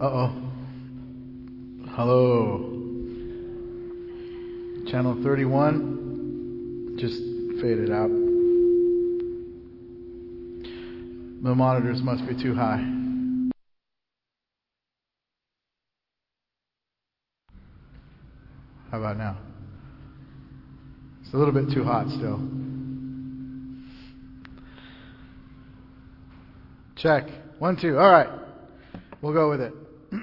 Uh-oh. Hello. Channel 31 just faded out. The monitors must be too high. How about now? It's a little bit too hot still. Check. 1, 2. All right. We'll go with it.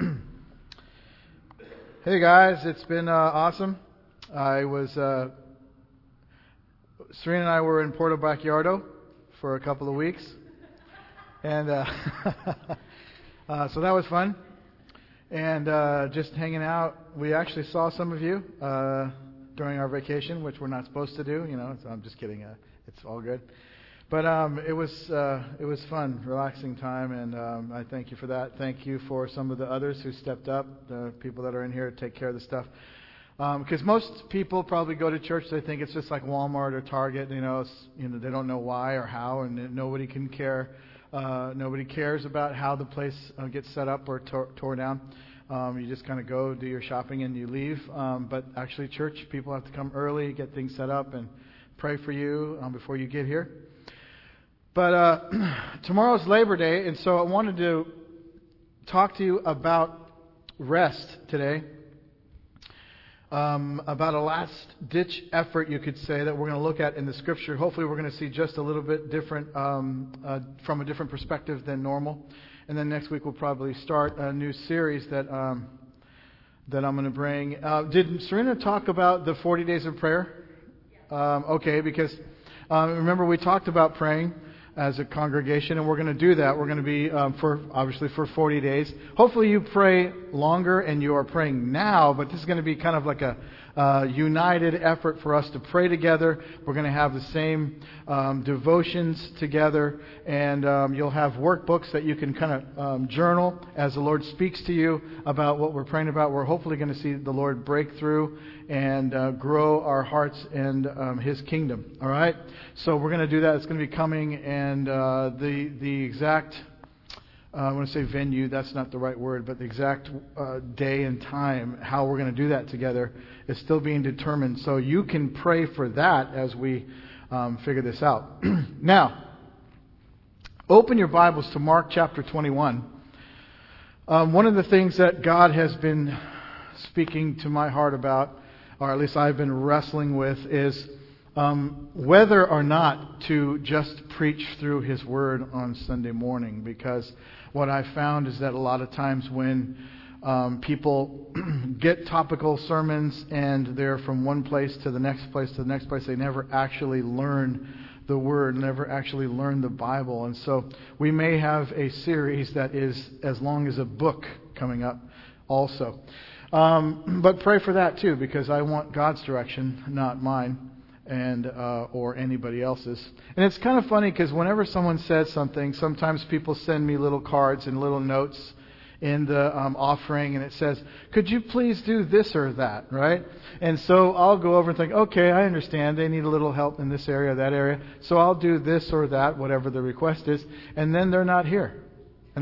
Hey guys, it's been awesome. Serena and I were in Puerto Backyardo for a couple of weeks. And so that was fun. And just hanging out. We actually saw some of you during our vacation, which we're not supposed to do. So I'm just kidding. It's all good. But it was fun, relaxing time, and I thank you for that. Thank you for some of the others who stepped up, the people that are in here to take care of the stuff. Because most people probably go to church, they think it's just like Walmart or Target. They don't know why or how, and nobody can care. Nobody cares about how the place gets set up or tore down. You just kind of go, do your shopping, and you leave. But actually, church people have to come early, get things set up, and pray for you before you get here. But tomorrow's Labor Day, and so I wanted to talk to you about rest today. About a last-ditch effort, you could say, that we're going to look at in the Scripture. Hopefully we're going to see just a little bit different, from a different perspective than normal. And then next week we'll probably start a new series that I'm going to bring. Did Serena talk about the 40 days of prayer? Okay, because remember we talked about praying as a congregation, and we're going to do that. We're going to be for 40 days. Hopefully you pray longer and you are praying now, but this is going to be kind of like a united effort for us to pray together. We're going to have the same devotions together, and you'll have workbooks that you can kind of journal as the Lord speaks to you about what we're praying about. We're hopefully going to see the Lord break through and grow our hearts and His kingdom. All right? So we're going to do that. It's going to be coming, and the exact, I want to say venue, that's not the right word, but the exact day and time, how we're going to do that together, is still being determined. So you can pray for that as we figure this out. Now, open your Bibles to Mark chapter 21. One of the things that God has been speaking to my heart about, or at least I've been wrestling with, is whether or not to just preach through His Word on Sunday morning. Because what I found is that a lot of times when people get topical sermons and they're from one place to the next place to the next place, they never actually learn the Word, never actually learn the Bible. And so we may have a series that is as long as a book coming up also. But pray for that too, because I want God's direction, not mine, and or anybody else's. And it's kind of funny because whenever someone says something, sometimes people send me little cards and little notes in the offering, and it says, could you please do this or that, right? And so I'll go over and think, okay, I understand. They need a little help in this area, that area. So I'll do this or that, whatever the request is. And then they're not here. And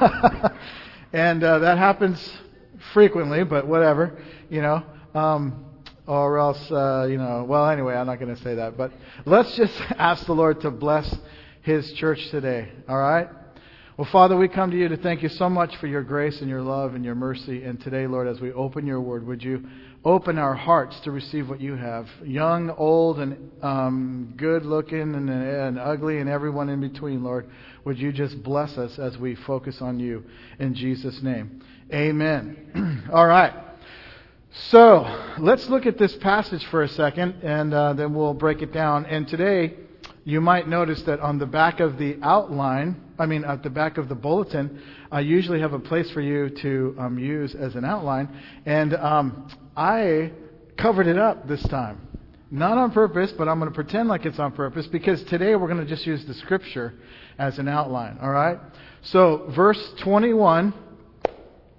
that happens frequently, but whatever, or else, well, anyway, I'm not going to say that. But let's just ask the Lord to bless His church today, all right? Well, Father, we come to You to thank You so much for Your grace and Your love and Your mercy. And today, Lord, as we open Your Word, would You open our hearts to receive what You have? Young, old, and good-looking, and ugly, and everyone in between, Lord, would You just bless us as we focus on You in Jesus' name. Amen. All right. So, let's look at this passage for a second, and then we'll break it down. And today, you might notice that on the back of the outline, at the back of the bulletin, I usually have a place for you to use as an outline. And I covered it up this time. Not on purpose, but I'm going to pretend like it's on purpose, because today we're going to just use the Scripture as an outline. All right? So, verse 21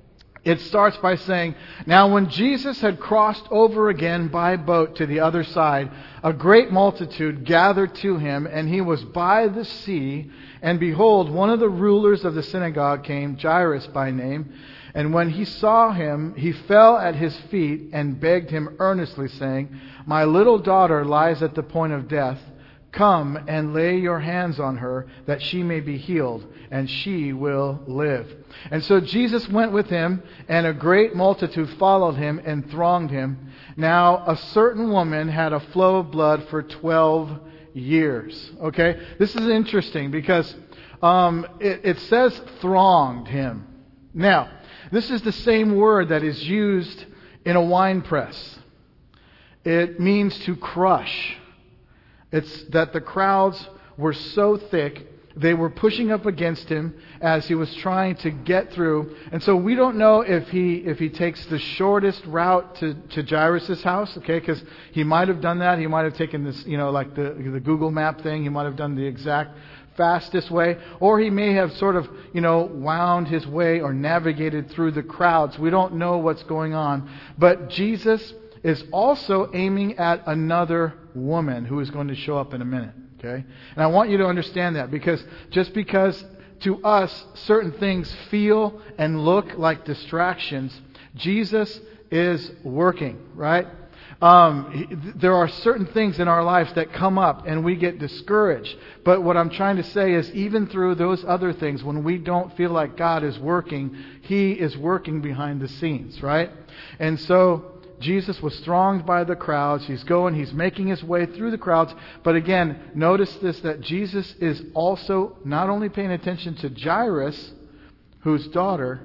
It starts by saying, "Now when Jesus had crossed over again by boat to the other side, a great multitude gathered to him, and he was by the sea. And behold, one of the rulers of the synagogue came, Jairus by name. And when he saw him, he fell at his feet and begged him earnestly, saying, 'My little daughter lies at the point of death. Come and lay your hands on her, that she may be healed, and she will live.' And so Jesus went with him, and a great multitude followed him and thronged him. Now a certain woman had a flow of blood for 12 years." Okay? This is interesting because it says thronged him. Now, this is the same word that is used in a wine press. It means to crush. It's that the crowds were so thick, they were pushing up against him as he was trying to get through. And so we don't know if he takes the shortest route to Jairus' house, okay, because he might have done that. He might have taken this, like the Google map thing. He might have done the exact fastest way. Or he may have sort of, wound his way or navigated through the crowds. We don't know what's going on. But Jesus is also aiming at another woman who is going to show up in a minute. Okay? And I want you to understand that, because just because to us certain things feel and look like distractions, Jesus is working, right? There are certain things in our lives that come up and we get discouraged. But what I'm trying to say is, even through those other things, when we don't feel like God is working, He is working behind the scenes, right? And so Jesus was thronged by the crowds. He's making his way through the crowds. But again, notice this, that Jesus is also not only paying attention to Jairus, whose daughter,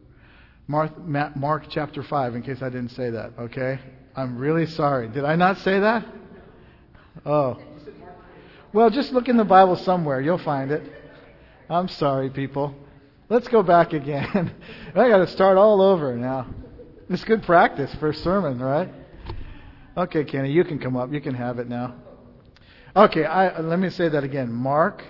Mark chapter 5, in case I didn't say that, okay? I'm really sorry. Did I not say that? Oh. Well, just look in the Bible somewhere. You'll find it. I'm sorry, people. Let's go back again. I got to start all over now. It's good practice for a sermon, right? Okay, Kenny, you can come up. You can have it now. Okay, let me say that again. Mark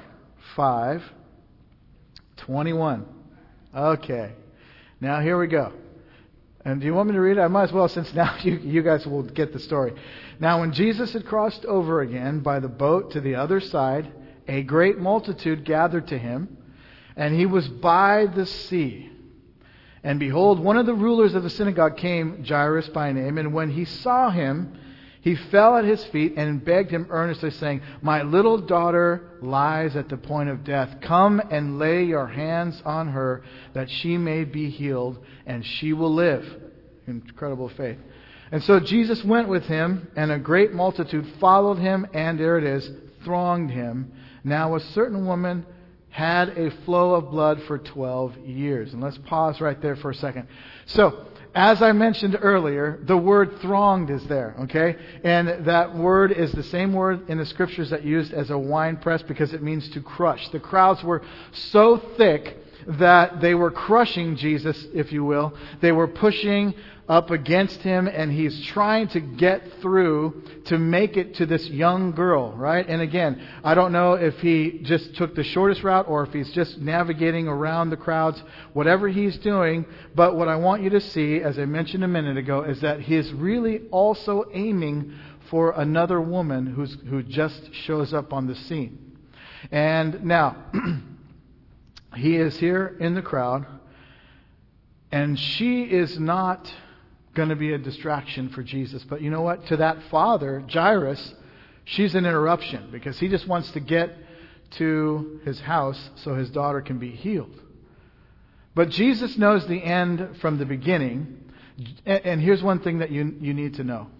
5:21. Okay. Now here we go. And do you want me to read it? I might as well, since now you guys will get the story. "Now when Jesus had crossed over again by the boat to the other side, a great multitude gathered to him, and he was by the sea. And behold, one of the rulers of the synagogue came, Jairus by name, and when he saw him, he fell at his feet and begged him earnestly, saying, 'My little daughter lies at the point of death. Come and lay your hands on her, that she may be healed, and she will live.'" Incredible faith. And so Jesus went with him, and a great multitude followed him, and there it is, thronged him. Now a certain woman had a flow of blood for 12 years. And let's pause right there for a second. So, as I mentioned earlier, the word thronged is there, okay? And that word is the same word in the Scriptures that used as a wine press, because it means to crush. The crowds were so thick that they were crushing Jesus, if you will. They were pushing up against him, and he's trying to get through to make it to this young girl, right? And again, I don't know if he just took the shortest route or if he's just navigating around the crowds, whatever he's doing. But what I want you to see, as I mentioned a minute ago, is that he's really also aiming for another woman who just shows up on the scene. And now, he is here in the crowd, and she is not going to be a distraction for Jesus. But you know what? To that father, Jairus, she's an interruption, because he just wants to get to his house so his daughter can be healed. But Jesus knows the end from the beginning. And here's one thing that you need to know.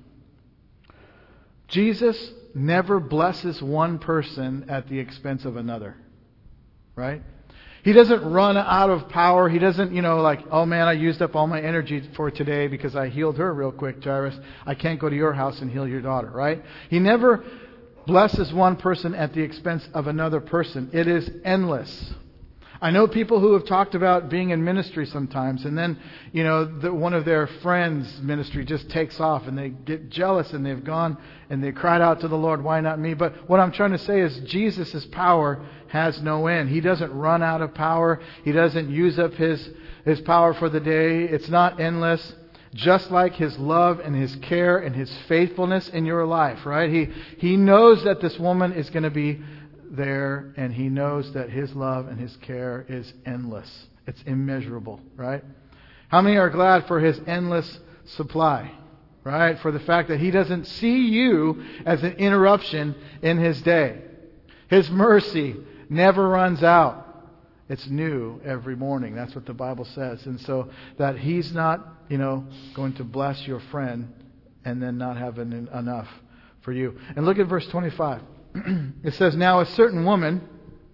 Jesus never blesses one person at the expense of another. Right? He doesn't run out of power. He doesn't, oh man, I used up all my energy for today because I healed her real quick, Jairus. I can't go to your house and heal your daughter, right? He never blesses one person at the expense of another person. It is endless. I know people who have talked about being in ministry sometimes, and then, one of their friends' ministry just takes off, and they get jealous, and they've gone, and they cried out to the Lord, why not me? But what I'm trying to say is Jesus' power has no end. He doesn't run out of power. He doesn't use up his power for the day. It's not endless. Just like His love and His care and His faithfulness in your life, right? He knows that this woman is going to be there, and He knows that His love and His care is endless. It's immeasurable, right? How many are glad for His endless supply, right? For the fact that He doesn't see you as an interruption in His day. His mercy never runs out. It's new every morning. That's what the Bible says. And so that He's not, going to bless your friend and then not have enough for you. And look at verse 25. It says, now a certain woman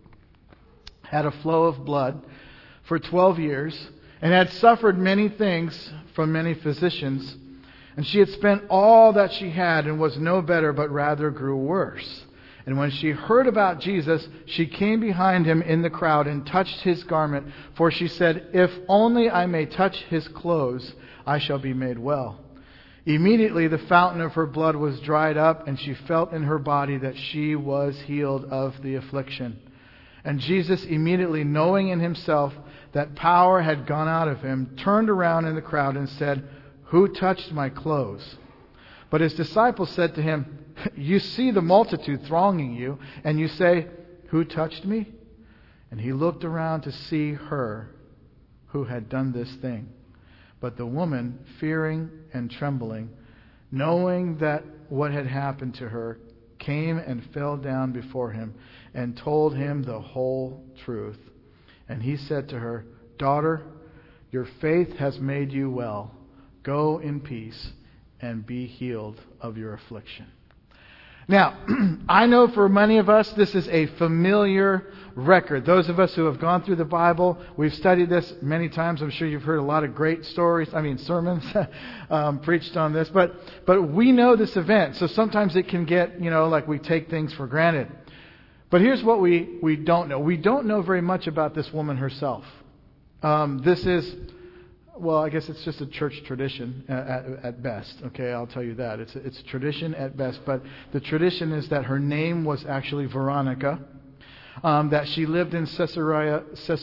had a flow of blood for 12 years and had suffered many things from many physicians. And she had spent all that she had and was no better, but rather grew worse. And when she heard about Jesus, she came behind Him in the crowd and touched His garment. For she said, if only I may touch His clothes, I shall be made well. Immediately the fountain of her blood was dried up, and she felt in her body that she was healed of the affliction. And Jesus, immediately knowing in Himself that power had gone out of Him, turned around in the crowd and said, who touched my clothes? But His disciples said to Him, you see the multitude thronging you, and you say, who touched me? And He looked around to see her who had done this thing. But the woman, fearing and trembling, knowing that what had happened to her, came and fell down before Him and told Him the whole truth. And He said to her, daughter, your faith has made you well. Go in peace and be healed of your affliction. Now, I know for many of us, this is a familiar record. Those of us who have gone through the Bible, we've studied this many times. I'm sure you've heard a lot of great sermons preached on this. But we know this event. So sometimes it can get, like we take things for granted. But here's what we don't know. We don't know very much about this woman herself. This is... Well, I guess it's just a church tradition at best. Okay, I'll tell you that. It's a tradition at best. But the tradition is that her name was actually Veronica, that she lived in Caesarea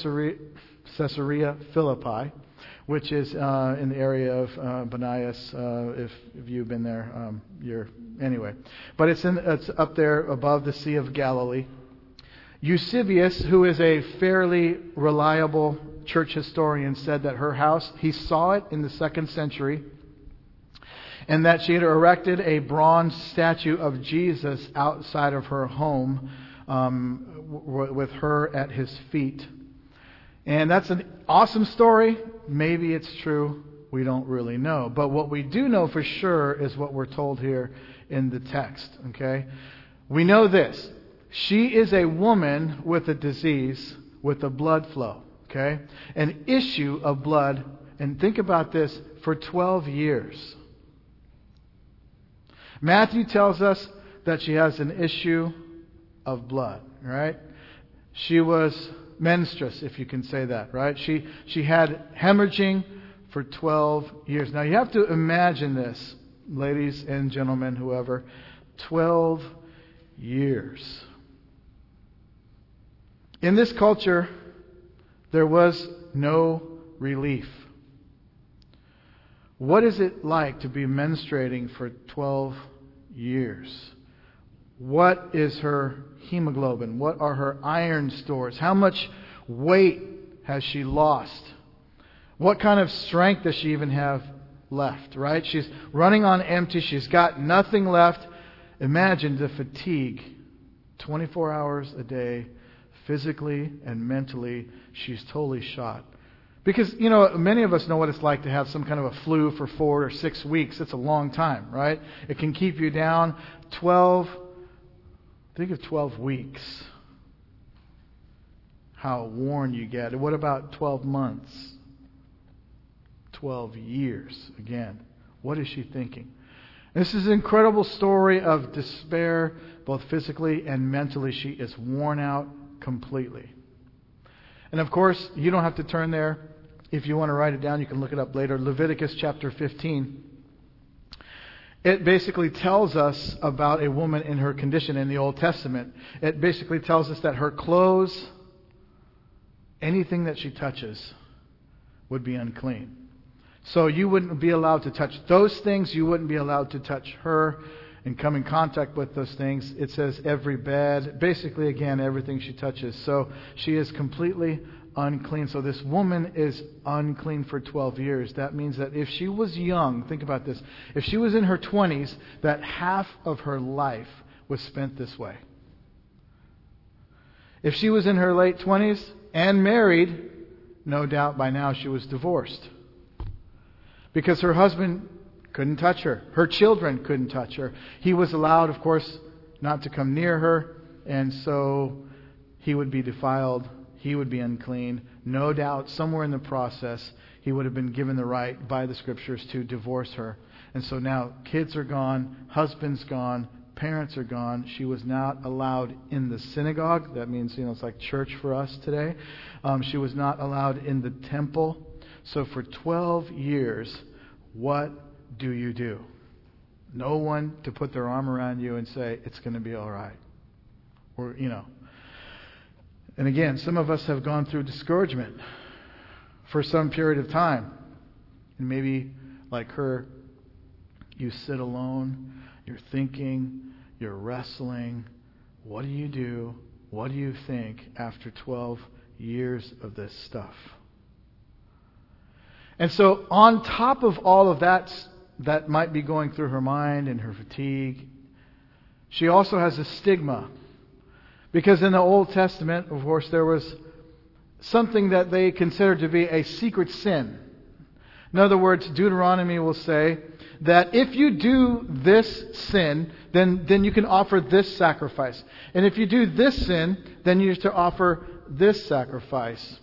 Philippi, which is in the area of Banias. If you've been there, anyway. But it's up there above the Sea of Galilee. Eusebius, who is a fairly reliable church historian, said that her house, he saw it in the 2nd century, and that she had erected a bronze statue of Jesus outside of her home with her at His feet. And that's an awesome story. Maybe it's true. We don't really know. But what we do know for sure is what we're told here in the text. Okay, we know this. She is a woman with a disease, with a blood flow. Okay? An issue of blood. And think about this, for 12 years. Matthew tells us that she has an issue of blood. Right? She was menstruous, if you can say that. Right? She had hemorrhaging for 12 years. Now you have to imagine this, ladies and gentlemen, whoever. 12 years. In this culture, there was no relief. What is it like to be menstruating for 12 years? What is her hemoglobin? What are her iron stores? How much weight has she lost? What kind of strength does she even have left, right? She's running on empty. She's got nothing left. Imagine the fatigue. 24 hours a day. Physically and mentally, she's totally shot. Because, many of us know what it's like to have some kind of a flu for 4 or 6 weeks. It's a long time, right? It can keep you down. Think of 12 weeks. How worn you get. What about 12 months? 12 years, again. What is she thinking? This is an incredible story of despair, both physically and mentally. She is worn out completely. And of course, you don't have to turn there. If you want to write it down, you can look it up later. Leviticus chapter 15. It basically tells us about a woman in her condition in the Old Testament. It basically tells us that her clothes, anything that she touches, would be unclean. So you wouldn't be allowed to touch those things. You wouldn't be allowed to touch her and come in contact with those things. It says every bed. Basically, again, everything she touches. So she is completely unclean. So this woman is unclean for 12 years. That means that if she was young, think about this, if she was in her 20s, that half of her life was spent this way. If she was in her late 20s and married, no doubt by now she was divorced. Because her husband couldn't touch her. Her children couldn't touch her. He was allowed, of course, not to come near her, and so he would be defiled. He would be unclean. No doubt, somewhere in the process, he would have been given the right by the Scriptures to divorce her. And so now kids are gone, husband's gone, parents are gone. She was not allowed in the synagogue. That means, it's like church for us today. She was not allowed in the temple. So for 12 years, what do you do? No one to put their arm around you and say, it's going to be all right. Or, And again, some of us have gone through discouragement for some period of time. And maybe, like her, you sit alone, you're thinking, you're wrestling. What do you do? What do you think after 12 years of this stuff? And so on top of all of that might be going through her mind and her fatigue, she also has a stigma. Because in the Old Testament, of course, there was something that they considered to be a secret sin. In other words, Deuteronomy will say that if you do this sin, then you can offer this sacrifice. And if you do this sin, then you have to offer this sacrifice.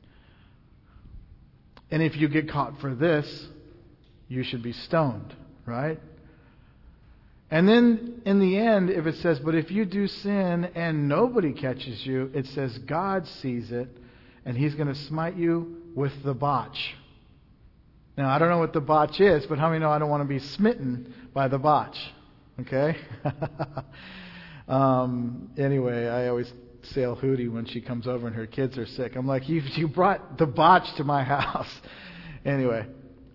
And if you get caught for this, you should be stoned, right? And then in the end, if it says, but if you do sin and nobody catches you, it says God sees it and He's going to smite you with the botch. Now, I don't know what the botch is, but how many know I don't want to be smitten by the botch? Okay? Anyway, I always sail Hootie when she comes over and her kids are sick. I'm like, you brought the botch to my house. Anyway,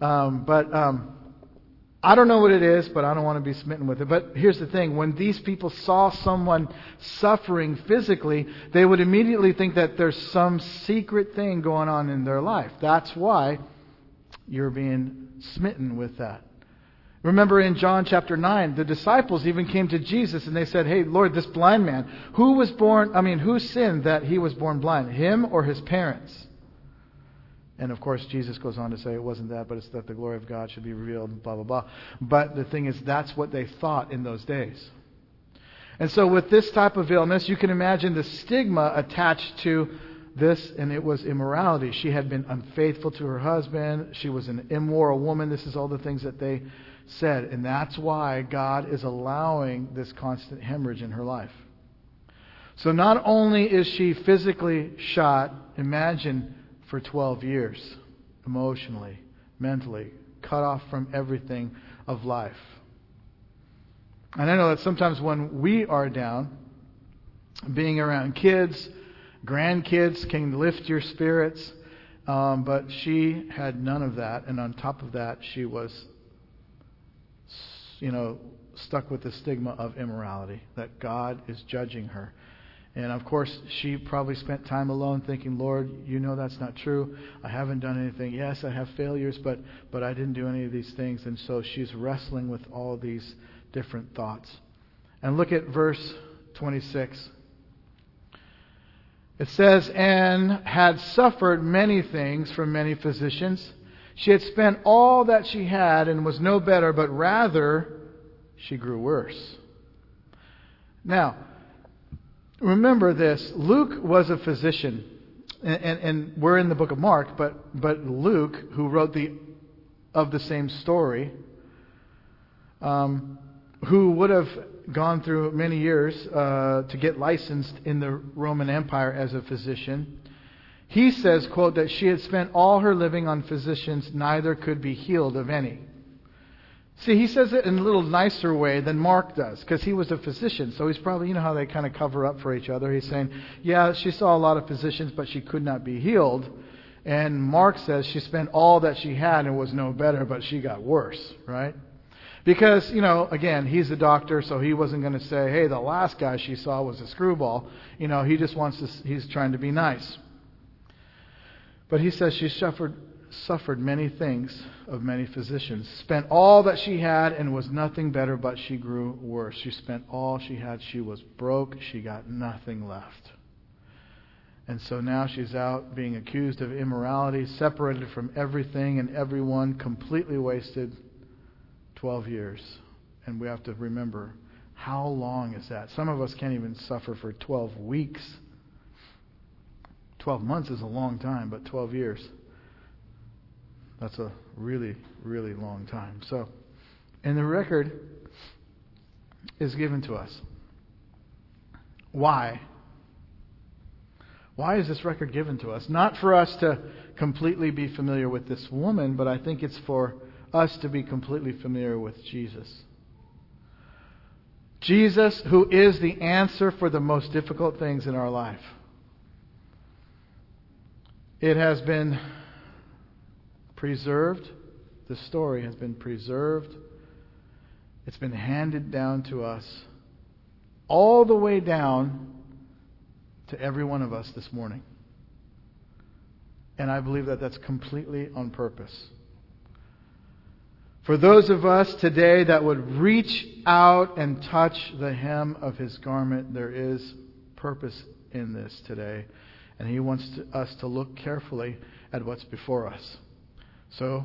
I don't know what it is, but I don't want to be smitten with it. But here's the thing. When these people saw someone suffering physically, they would immediately think that there's some secret thing going on in their life. That's why you're being smitten with that. Remember in John chapter 9, the disciples even came to Jesus and they said, hey, Lord, this blind man, who sinned that he was born blind? Him or his parents? And of course, Jesus goes on to say it wasn't that, but it's that the glory of God should be revealed, blah, blah, blah. But the thing is, that's what they thought in those days. And so with this type of illness, you can imagine the stigma attached to this, and it was immorality. She had been unfaithful to her husband. She was an immoral woman. This is all the things that they said. And that's why God is allowing this constant hemorrhage in her life. So not only is she physically shot, imagine, for 12 years, emotionally, mentally, cut off from everything of life. And I know that sometimes when we are down, being around kids, grandkids can lift your spirits, but she had none of that. And on top of that, she was, stuck with the stigma of immorality, that God is judging her. And of course, she probably spent time alone thinking, Lord, that's not true. I haven't done anything. Yes, I have failures, but I didn't do any of these things. And so she's wrestling with all these different thoughts. And look at verse 26. It says, and had suffered many things from many physicians. She had spent all that she had and was no better, but rather she grew worse. Now, remember this. Luke was a physician. And we're in the book of Mark, but Luke, who wrote of the same story, who would have gone through many years to get licensed in the Roman Empire as a physician, He says, quote, that she had spent all her living on physicians, neither could be healed of any. See, he says it in a little nicer way than Mark does, because he was a physician. So he's probably, you know how they kind of cover up for each other. He's saying, yeah, she saw a lot of physicians, but she could not be healed. And Mark says she spent all that she had and was no better, but she got worse, right? Because, again, he's a doctor, so he wasn't going to say, hey, the last guy she saw was a screwball. He just he's trying to be nice. But he says she suffered many things of many physicians, spent all that she had and was nothing better, but she grew worse. She spent all she had. She was broke. She got nothing left. And so now she's out being accused of immorality, separated from everything and everyone, completely wasted 12 years. And we have to remember, how long is that? Some of us can't even suffer for 12 weeks. 12 months is a long time, but 12 years, that's a really, really long time. So, and the record is given to us. Why? Why is this record given to us? Not for us to completely be familiar with this woman, but I think it's for us to be completely familiar with Jesus. Jesus, who is the answer for the most difficult things in our life. It has been preserved. The story has been preserved. It's been handed down to us all the way down to every one of us this morning. And I believe that that's completely on purpose. For those of us today that would reach out and touch the hem of His garment, there is purpose in this today. And He wants us to look carefully at what's before us. So,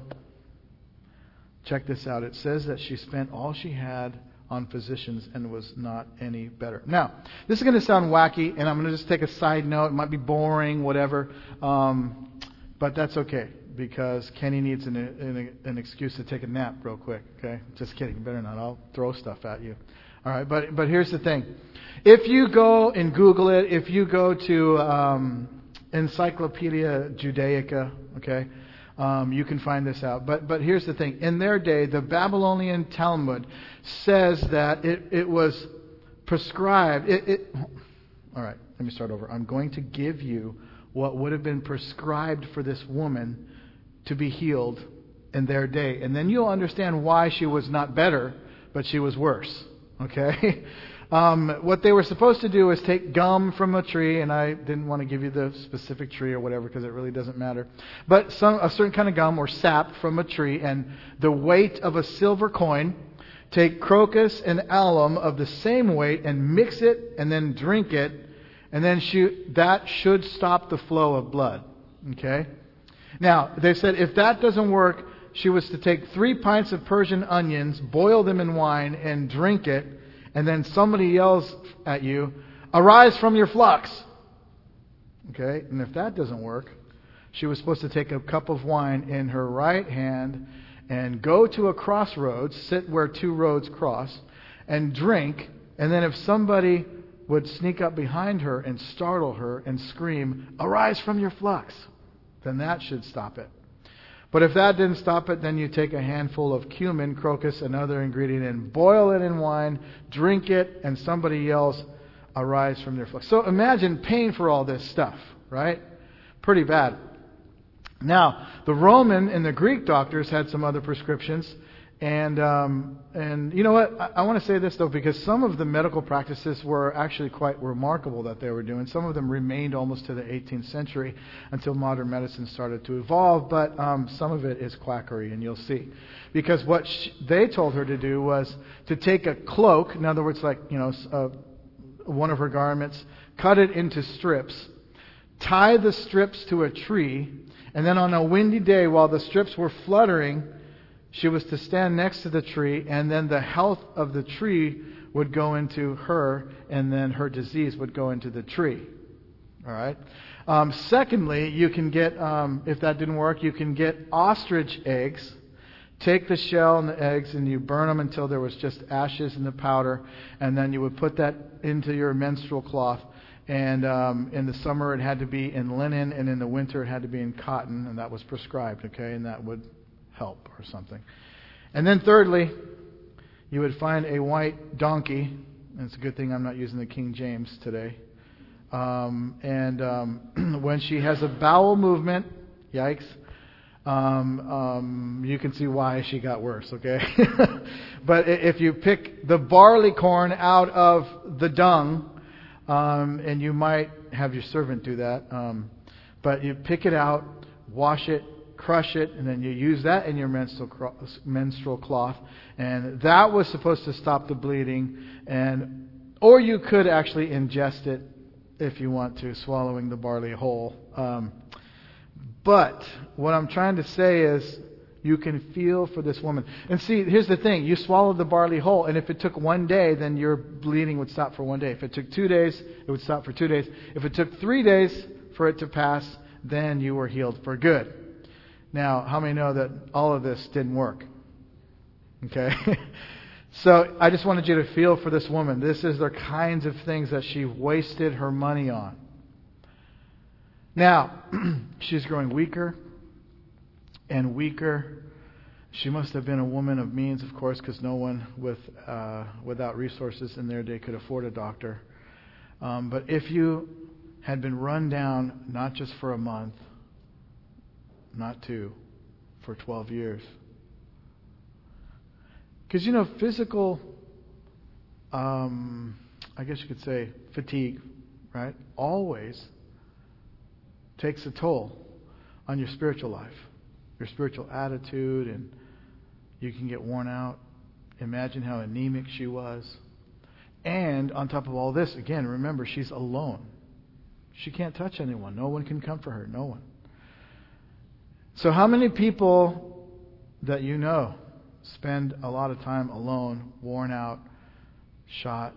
check this out. It says that she spent all she had on physicians and was not any better. Now, this is going to sound wacky, and I'm going to just take a side note. It might be boring, whatever. But that's okay, because Kenny needs an excuse to take a nap real quick. Okay? Just kidding. Better not. I'll throw stuff at you. All right, but here's the thing. If you go and Google it, if you go to Encyclopedia Judaica, okay, you can find this out. But here's the thing. In their day, the Babylonian Talmud says that it was prescribed. All right, let me start over. I'm going to give you what would have been prescribed for this woman to be healed in their day. And then you'll understand why she was not better, but she was worse. Okay? What they were supposed to do is take gum from a tree, and I didn't want to give you the specific tree or whatever because it really doesn't matter. But a certain kind of gum or sap from a tree, and the weight of a silver coin. Take crocus and alum of the same weight and mix it, and then drink it, and then that should stop the flow of blood. Okay? Now, they said if that doesn't work, she was to take 3 pints of Persian onions, boil them in wine, and drink it. And then somebody yells at you, "Arise from your flux." Okay? And if that doesn't work, she was supposed to take a cup of wine in her right hand and go to a crossroads, sit where 2 roads cross, and drink. And then if somebody would sneak up behind her and startle her and scream, "Arise from your flux," then that should stop it. But if that didn't stop it, then you take a handful of cumin, crocus, another ingredient, and boil it in wine, drink it, and somebody yells, "Arise from their flux." So imagine paying for all this stuff, right? Pretty bad. Now, the Roman and the Greek doctors had some other prescriptions. And you know what? I want to say this, though, because some of the medical practices were actually quite remarkable that they were doing. Some of them remained almost to the 18th century until modern medicine started to evolve. But some of it is quackery, and you'll see. Because what they told her to do was to take a cloak, in other words, like, one of her garments, cut it into strips, tie the strips to a tree, and then on a windy day while the strips were fluttering, she was to stand next to the tree, and then the health of the tree would go into her, and then her disease would go into the tree. All right. Secondly, you can get, if that didn't work, you can get ostrich eggs. Take the shell and the eggs, and you burn them until there was just ashes in the powder, and then you would put that into your menstrual cloth, And in the summer it had to be in linen, and in the winter it had to be in cotton, and that was prescribed, okay? And that would help or something. And then thirdly, you would find a white donkey. And it's a good thing I'm not using the King James today. When she has a bowel movement, yikes, you can see why she got worse, okay? But if you pick the barley corn out of the dung, and you might have your servant do that, but you pick it out, wash it, crush it, and then you use that in your menstrual cloth, and that was supposed to stop the bleeding, or you could actually ingest it if you want to, swallowing the barley whole. But what I'm trying to say is you can feel for this woman. And see, here's the thing. You swallowed the barley whole, and if it took 1 day, then your bleeding would stop for 1 day. If it took 2 days, it would stop for 2 days. If it took 3 days for it to pass, then you were healed for good. Now, how many know that all of this didn't work? Okay? So I just wanted you to feel for this woman. This is the kinds of things that she wasted her money on. Now, she's growing weaker and weaker. She must have been a woman of means, of course, because no one without resources in their day could afford a doctor. But if you had been run down, not just for a month, not 2, for 12 years. Because, physical, I guess you could say fatigue, right, always takes a toll on your spiritual life, your spiritual attitude, and you can get worn out. Imagine how anemic she was. And on top of all this, again, remember, she's alone. She can't touch anyone. No one can comfort her. No one. So how many people that you know spend a lot of time alone, worn out, shot?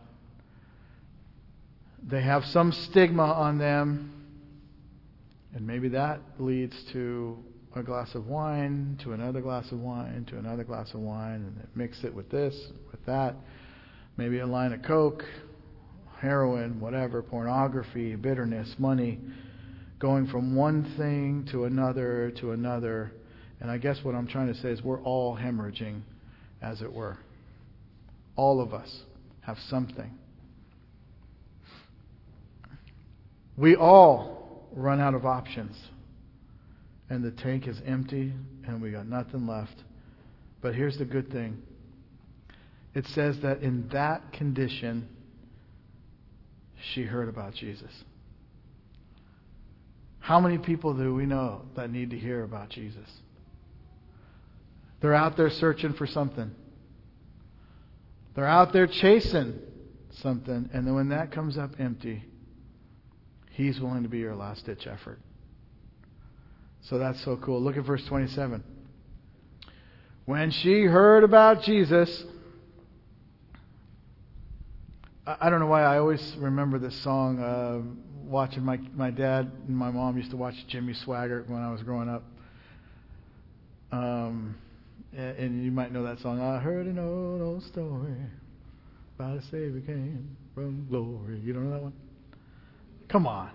They have some stigma on them, and maybe that leads to a glass of wine, to another glass of wine, to another glass of wine, and they mix it with this, with that. Maybe a line of Coke, heroin, whatever, pornography, bitterness, money, going from one thing to another to another. And I guess what I'm trying to say is we're all hemorrhaging, as it were. All of us have something. We all run out of options. And the tank is empty and we got nothing left. But here's the good thing. It says that in that condition, she heard about Jesus. How many people do we know that need to hear about Jesus? They're out there searching for something. They're out there chasing something. And then when that comes up empty, He's willing to be your last-ditch effort. So that's so cool. Look at verse 27. When she heard about Jesus, I don't know why I always remember this song. Watching my dad and my mom used to watch Jimmy Swaggart when I was growing up. And you might know that song. I heard an old story about a Savior came from glory. You don't know that one? Come on.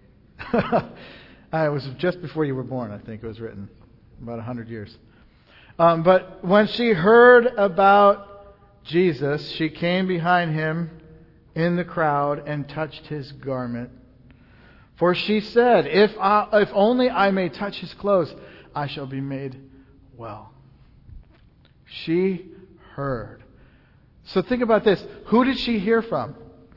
It was just before you were born, I think it was written. About 100 years. But when she heard about Jesus, she came behind Him in the crowd and touched His garment. For she said, if only I may touch His clothes, I shall be made well. She heard. So think about this. Who did she hear from?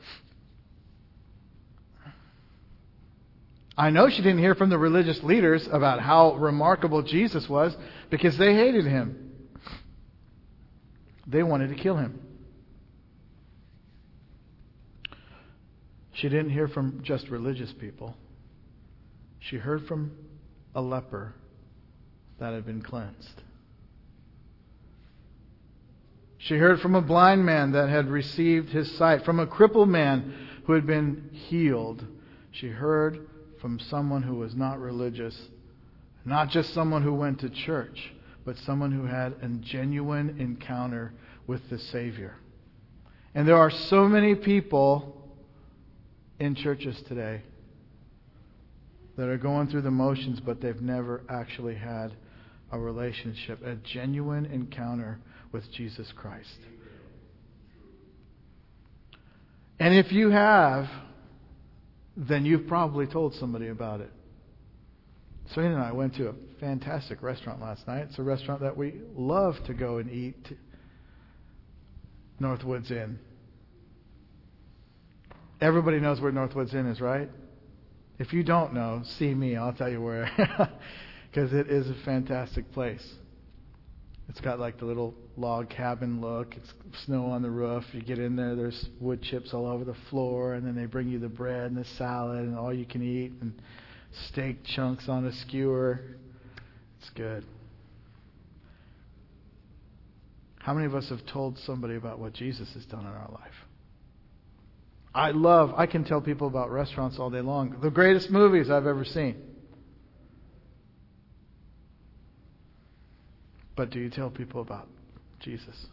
I know she didn't hear from the religious leaders about how remarkable Jesus was, because they hated Him. They wanted to kill Him. She didn't hear from just religious people. She heard from a leper that had been cleansed. She heard from a blind man that had received his sight, from a crippled man who had been healed. She heard from someone who was not religious, not just someone who went to church, but someone who had a genuine encounter with the Savior. And there are so many people in churches today that are going through the motions, but they've never actually had a relationship, a genuine encounter with Jesus Christ. And if you have, then you've probably told somebody about it. Serena and I went to a fantastic restaurant last night. It's a restaurant that we love to go and eat. Northwoods Inn. Everybody knows where Northwoods Inn is, right? If you don't know, see me. I'll tell you where. Because it is a fantastic place. It's got like the little log cabin look. It's snow on the roof. You get in there, there's wood chips all over the floor, and then they bring you the bread and the salad and all you can eat, and steak chunks on a skewer. It's good. How many of us have told somebody about what Jesus has done in our life? I can tell people about restaurants all day long. The greatest movies I've ever seen. But do you tell people about Jesus?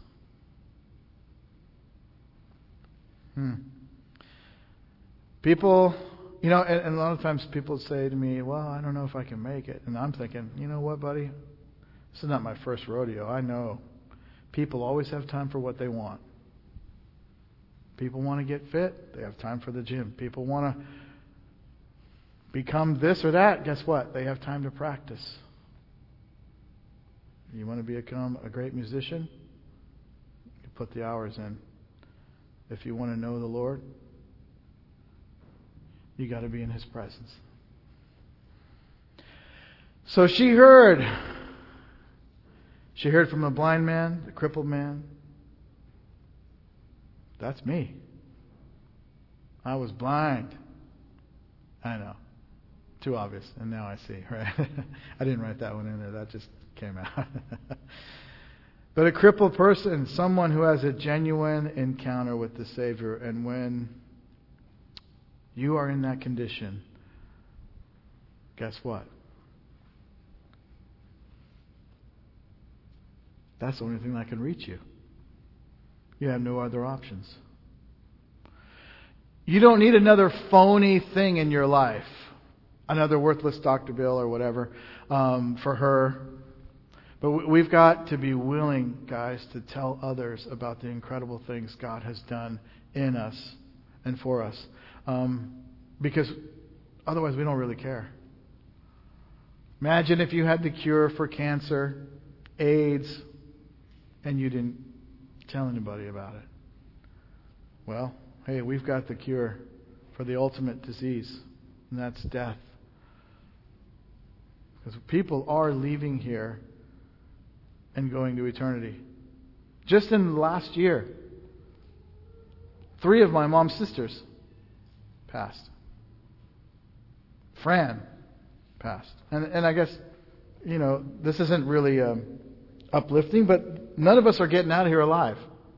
People, and a lot of times people say to me, well, I don't know if I can make it. And I'm thinking, you know what, buddy? This is not my first rodeo. I know. People always have time for what they want. People want to get fit. They have time for the gym. People want to become this or that. Guess what? They have time to practice. You want to become a great musician? You put the hours in. If you want to know the Lord, you got to be in His presence. So she heard. She heard from the blind man, the crippled man. That's me. I was blind. I know. Too obvious. And now I see, right? I didn't write that one in there. That just came out. But a crippled person, someone who has a genuine encounter with the Savior. And when you are in that condition, guess what? That's the only thing that can reach you. You have no other options. You don't need another phony thing in your life. Another worthless Dr. Bill or whatever for her. But we've got to be willing, guys, to tell others about the incredible things God has done in us and for us. Because otherwise we don't really care. Imagine if you had the cure for cancer, AIDS, and you didn't tell anybody about it. Well, hey, we've got the cure for the ultimate disease, and that's death. Because people are leaving here and going to eternity. Just in the last year, 3 of my mom's sisters passed. Fran passed. And I guess, this isn't really uplifting, but none of us are getting out of here alive.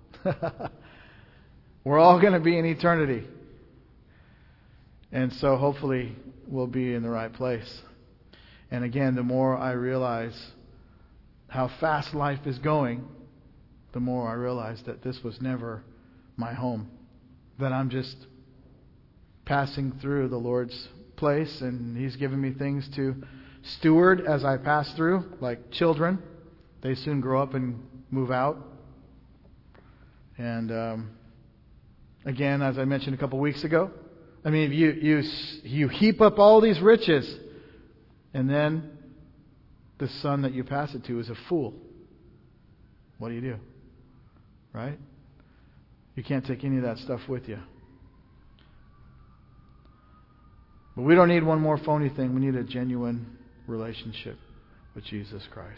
We're all going to be in eternity. And so hopefully we'll be in the right place. And again, the more I realize how fast life is going, the more I realize that this was never my home. That I'm just passing through the Lord's place, and He's given me things to steward as I pass through, like children. They soon grow up and move out. And again, as I mentioned a couple weeks ago, you heap up all these riches, and then the son that you pass it to is a fool. What do? Right? You can't take any of that stuff with you. But we don't need one more phony thing. We need a genuine relationship with Jesus Christ.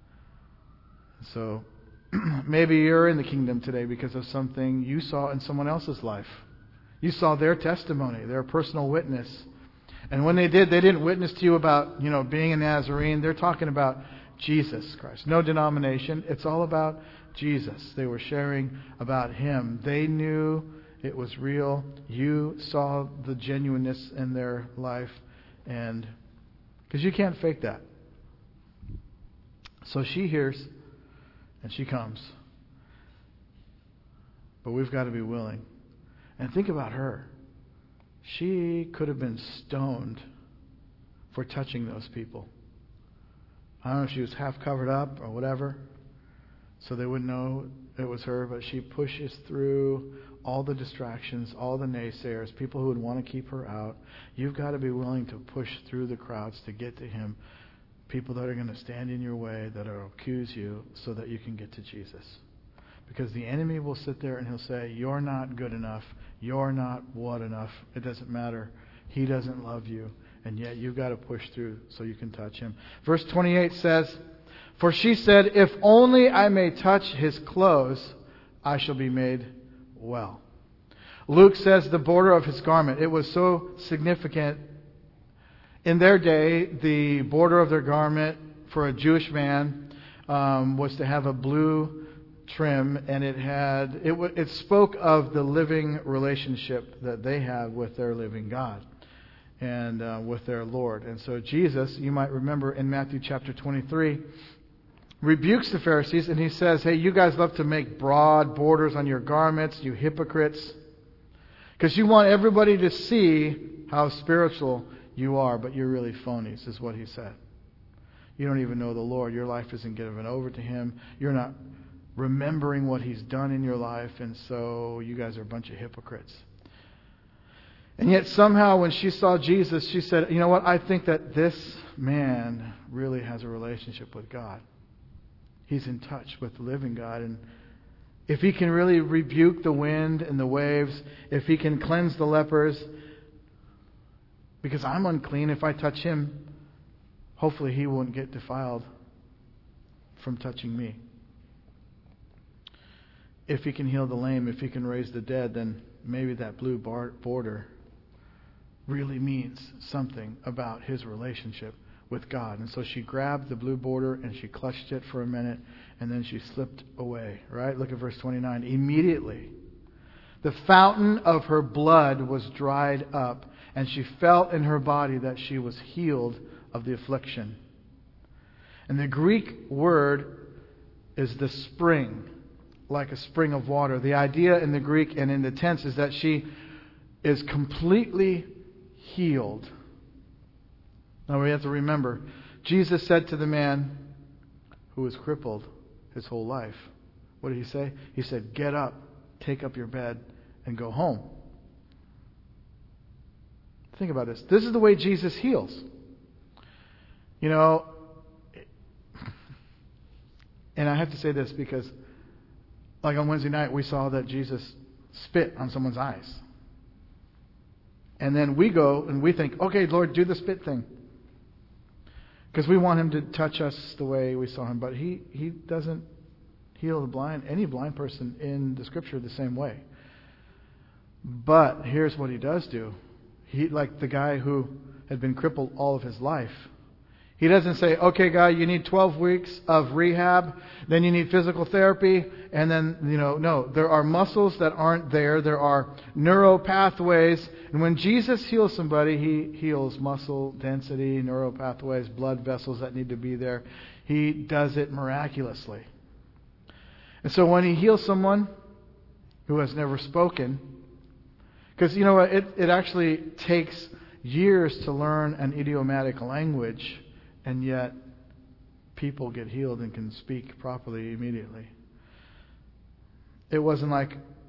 So maybe you're in the kingdom today because of something you saw in someone else's life. You saw their testimony, their personal witness. And when they didn't witness to you about, being a Nazarene. They're talking about Jesus Christ. No denomination. It's all about Jesus. They were sharing about Him. They knew it was real. You saw the genuineness in their life. And because you can't fake that. So she hears and she comes. But we've got to be willing. And think about her. She could have been stoned for touching those people. I don't know if she was half covered up or whatever, so they wouldn't know it was her, but she pushes through all the distractions, all the naysayers, people who would want to keep her out. You've got to be willing to push through the crowds to get to Him. People that are going to stand in your way, that will accuse you, so that you can get to Jesus. Because the enemy will sit there and he'll say, you're not good enough. You're not what enough. It doesn't matter. He doesn't love you. And yet you've got to push through so you can touch Him. Verse 28 says, for she said, if only I may touch His clothes, I shall be made well. Luke says the border of His garment. It was so significant. In their day, the border of their garment for a Jewish man was to have a blue trim, and it spoke of the living relationship that they have with their living God and with their Lord. And so Jesus, you might remember in Matthew chapter 23, rebukes the Pharisees, and He says, hey, you guys love to make broad borders on your garments, you hypocrites, because you want everybody to see how spiritual you are, but you're really phonies, is what He said. You don't even know the Lord. Your life isn't given over to Him. You're not remembering what He's done in your life, and so you guys are a bunch of hypocrites. And yet somehow when she saw Jesus, she said, you know what, I think that this man really has a relationship with God. He's in touch with the living God. And if he can really rebuke the wind and the waves, if he can cleanse the lepers, because I'm unclean, if I touch him, hopefully he won't get defiled from touching me. If he can heal the lame, if he can raise the dead, then maybe that blue border really means something about his relationship with God. And so she grabbed the blue border and she clutched it for a minute, and then she slipped away. Right? Look at verse 29. Immediately, the fountain of her blood was dried up, and she felt in her body that she was healed of the affliction. And the Greek word is the spring, like a spring of water. The idea in the Greek and in the tense is that she is completely healed. Now we have to remember, Jesus said to the man who was crippled his whole life, what did He say? He said, get up, take up your bed, and go home. Think about this. This is the way Jesus heals. You know, and I have to say this because, like on Wednesday night, we saw that Jesus spit on someone's eyes. And then we go and we think, okay, Lord, do the spit thing. Because we want Him to touch us the way we saw Him. But He doesn't heal the blind, any blind person in the Scripture the same way. But here's what He does do. He, like the guy who had been crippled all of his life, He doesn't say, okay, guy, you need 12 weeks of rehab, then you need physical therapy, and then, no. There are muscles that aren't there. There are neuro pathways. And when Jesus heals somebody, He heals muscle density, neuro pathways, blood vessels that need to be there. He does it miraculously. And so when He heals someone who has never spoken, because you know what, it actually takes years to learn an idiomatic language, and yet people get healed and can speak properly immediately. It wasn't like,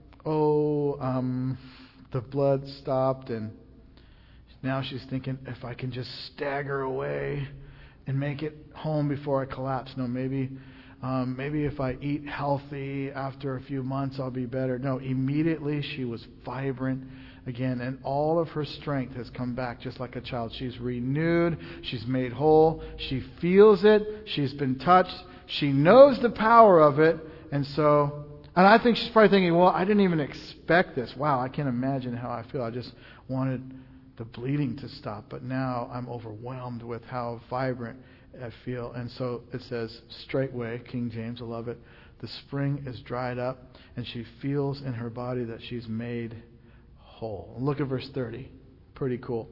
the blood stopped and now she's thinking, if I can just stagger away and make it home before I collapse. No, maybe if I eat healthy after a few months I'll be better. No, immediately she was vibrant again, and all of her strength has come back just like a child. She's renewed. She's made whole. She feels it. She's been touched. She knows the power of it. And I think she's probably thinking, well, I didn't even expect this. Wow, I can't imagine how I feel. I just wanted the bleeding to stop. But now I'm overwhelmed with how vibrant I feel. And so it says, straightway, King James, I love it, the spring is dried up, and she feels in her body that she's made whole. Look at verse 30. Pretty cool.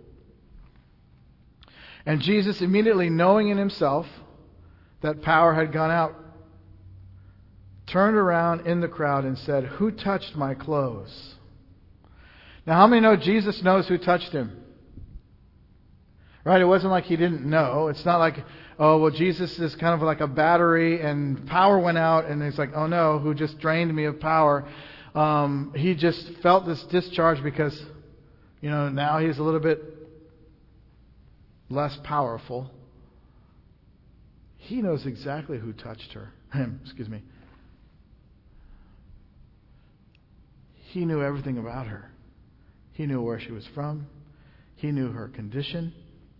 And Jesus, immediately knowing in Himself that power had gone out, turned around in the crowd and said, who touched my clothes? Now, how many know Jesus knows who touched him? Right? It wasn't like he didn't know. It's not like, oh, well, Jesus is kind of like a battery and power went out and it's like, oh no, who just drained me of power? He just felt this discharge because, now he's a little bit less powerful. He knows exactly who touched him. He knew everything about her. He knew where she was from. He knew her condition.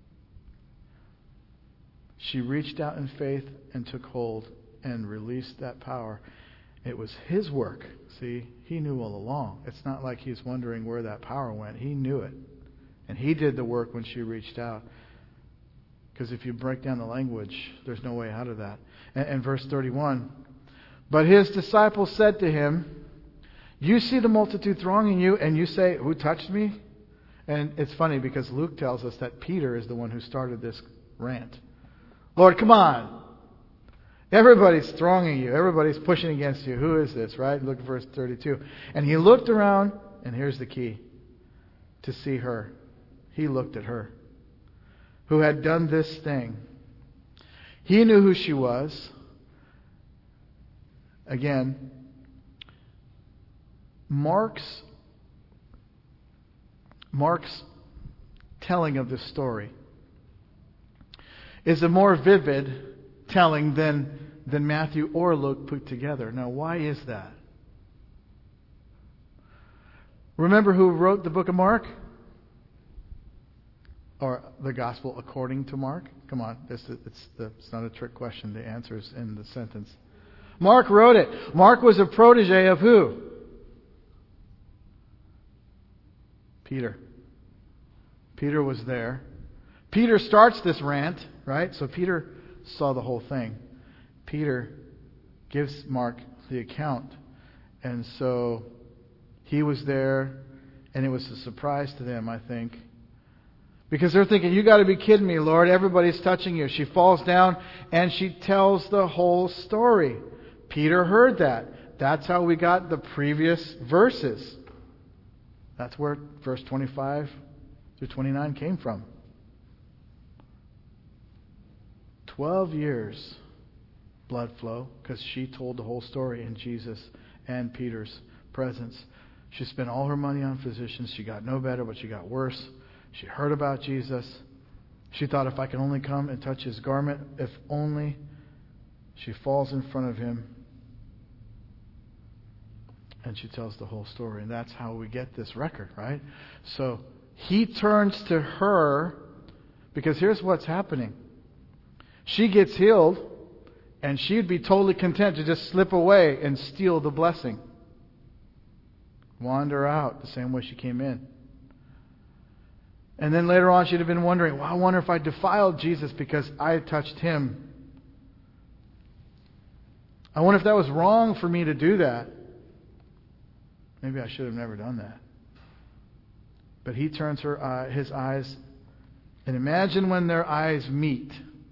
She reached out in faith and took hold and released that power. It was His work. See, He knew all along. It's not like He's wondering where that power went. He knew it. And He did the work when she reached out. Because if you break down the language, there's no way out of that. And verse 31, but His disciples said to Him, you see the multitude thronging you, and you say, who touched me? And it's funny because Luke tells us that Peter is the one who started this rant. Lord, come on. Everybody's thronging you. Everybody's pushing against you. Who is this, right? Look at verse 32. And He looked around, and here's the key, to see her. He looked at her, who had done this thing. He knew who she was. Again, Mark's telling of this story is a more vivid telling than Matthew or Luke put together. Now, why is that? Remember who wrote the book of Mark? Or the gospel according to Mark? Come on, it's not a trick question. The answer is in the sentence. Mark wrote it. Mark was a protege of who? Peter. Peter was there. Peter starts this rant, right? So Peter saw the whole thing. Peter gives Mark the account. And so he was there, and it was a surprise to them, I think. Because they're thinking, you got to be kidding me, Lord. Everybody's touching you. She falls down, and she tells the whole story. Peter heard that. That's how we got the previous verses. That's where verse 25 through 29 came from. 12 years blood flow because she told the whole story in Jesus and Peter's presence. She spent all her money on physicians. She got no better, but she got worse. She heard about Jesus. She thought, if I can only come and touch His garment, if only. She falls in front of Him. And she tells the whole story. And that's how we get this record, right? So He turns to her, because here's what's happening. She gets healed, and she'd be totally content to just slip away and steal the blessing. Wander out the same way she came in. And then later on she'd have been wondering, well, I wonder if I defiled Jesus because I touched Him. I wonder if that was wrong for me to do that. Maybe I should have never done that. But He turns His eyes, and imagine when their eyes meet.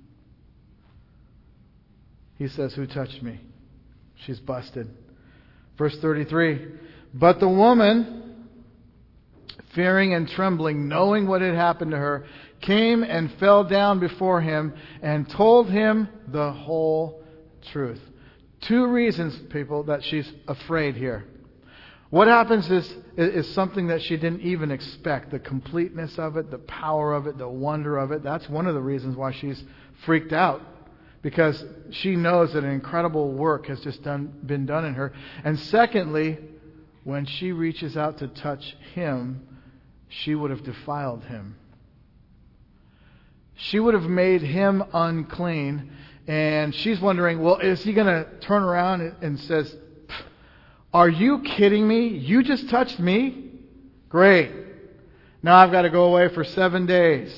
He says, who touched me? She's busted. Verse 33, but the woman, fearing and trembling, knowing what had happened to her, came and fell down before Him and told Him the whole truth. 2 reasons, people, that she's afraid here. What happens is something that she didn't even expect. The completeness of it, the power of it, the wonder of it. That's one of the reasons why she's freaked out. Because she knows that an incredible work has just been done in her. And secondly, when she reaches out to touch Him, she would have defiled Him. She would have made Him unclean. And she's wondering, well, is He going to turn around and says, are you kidding me? You just touched me? Great. Now I've got to go away for 7 days.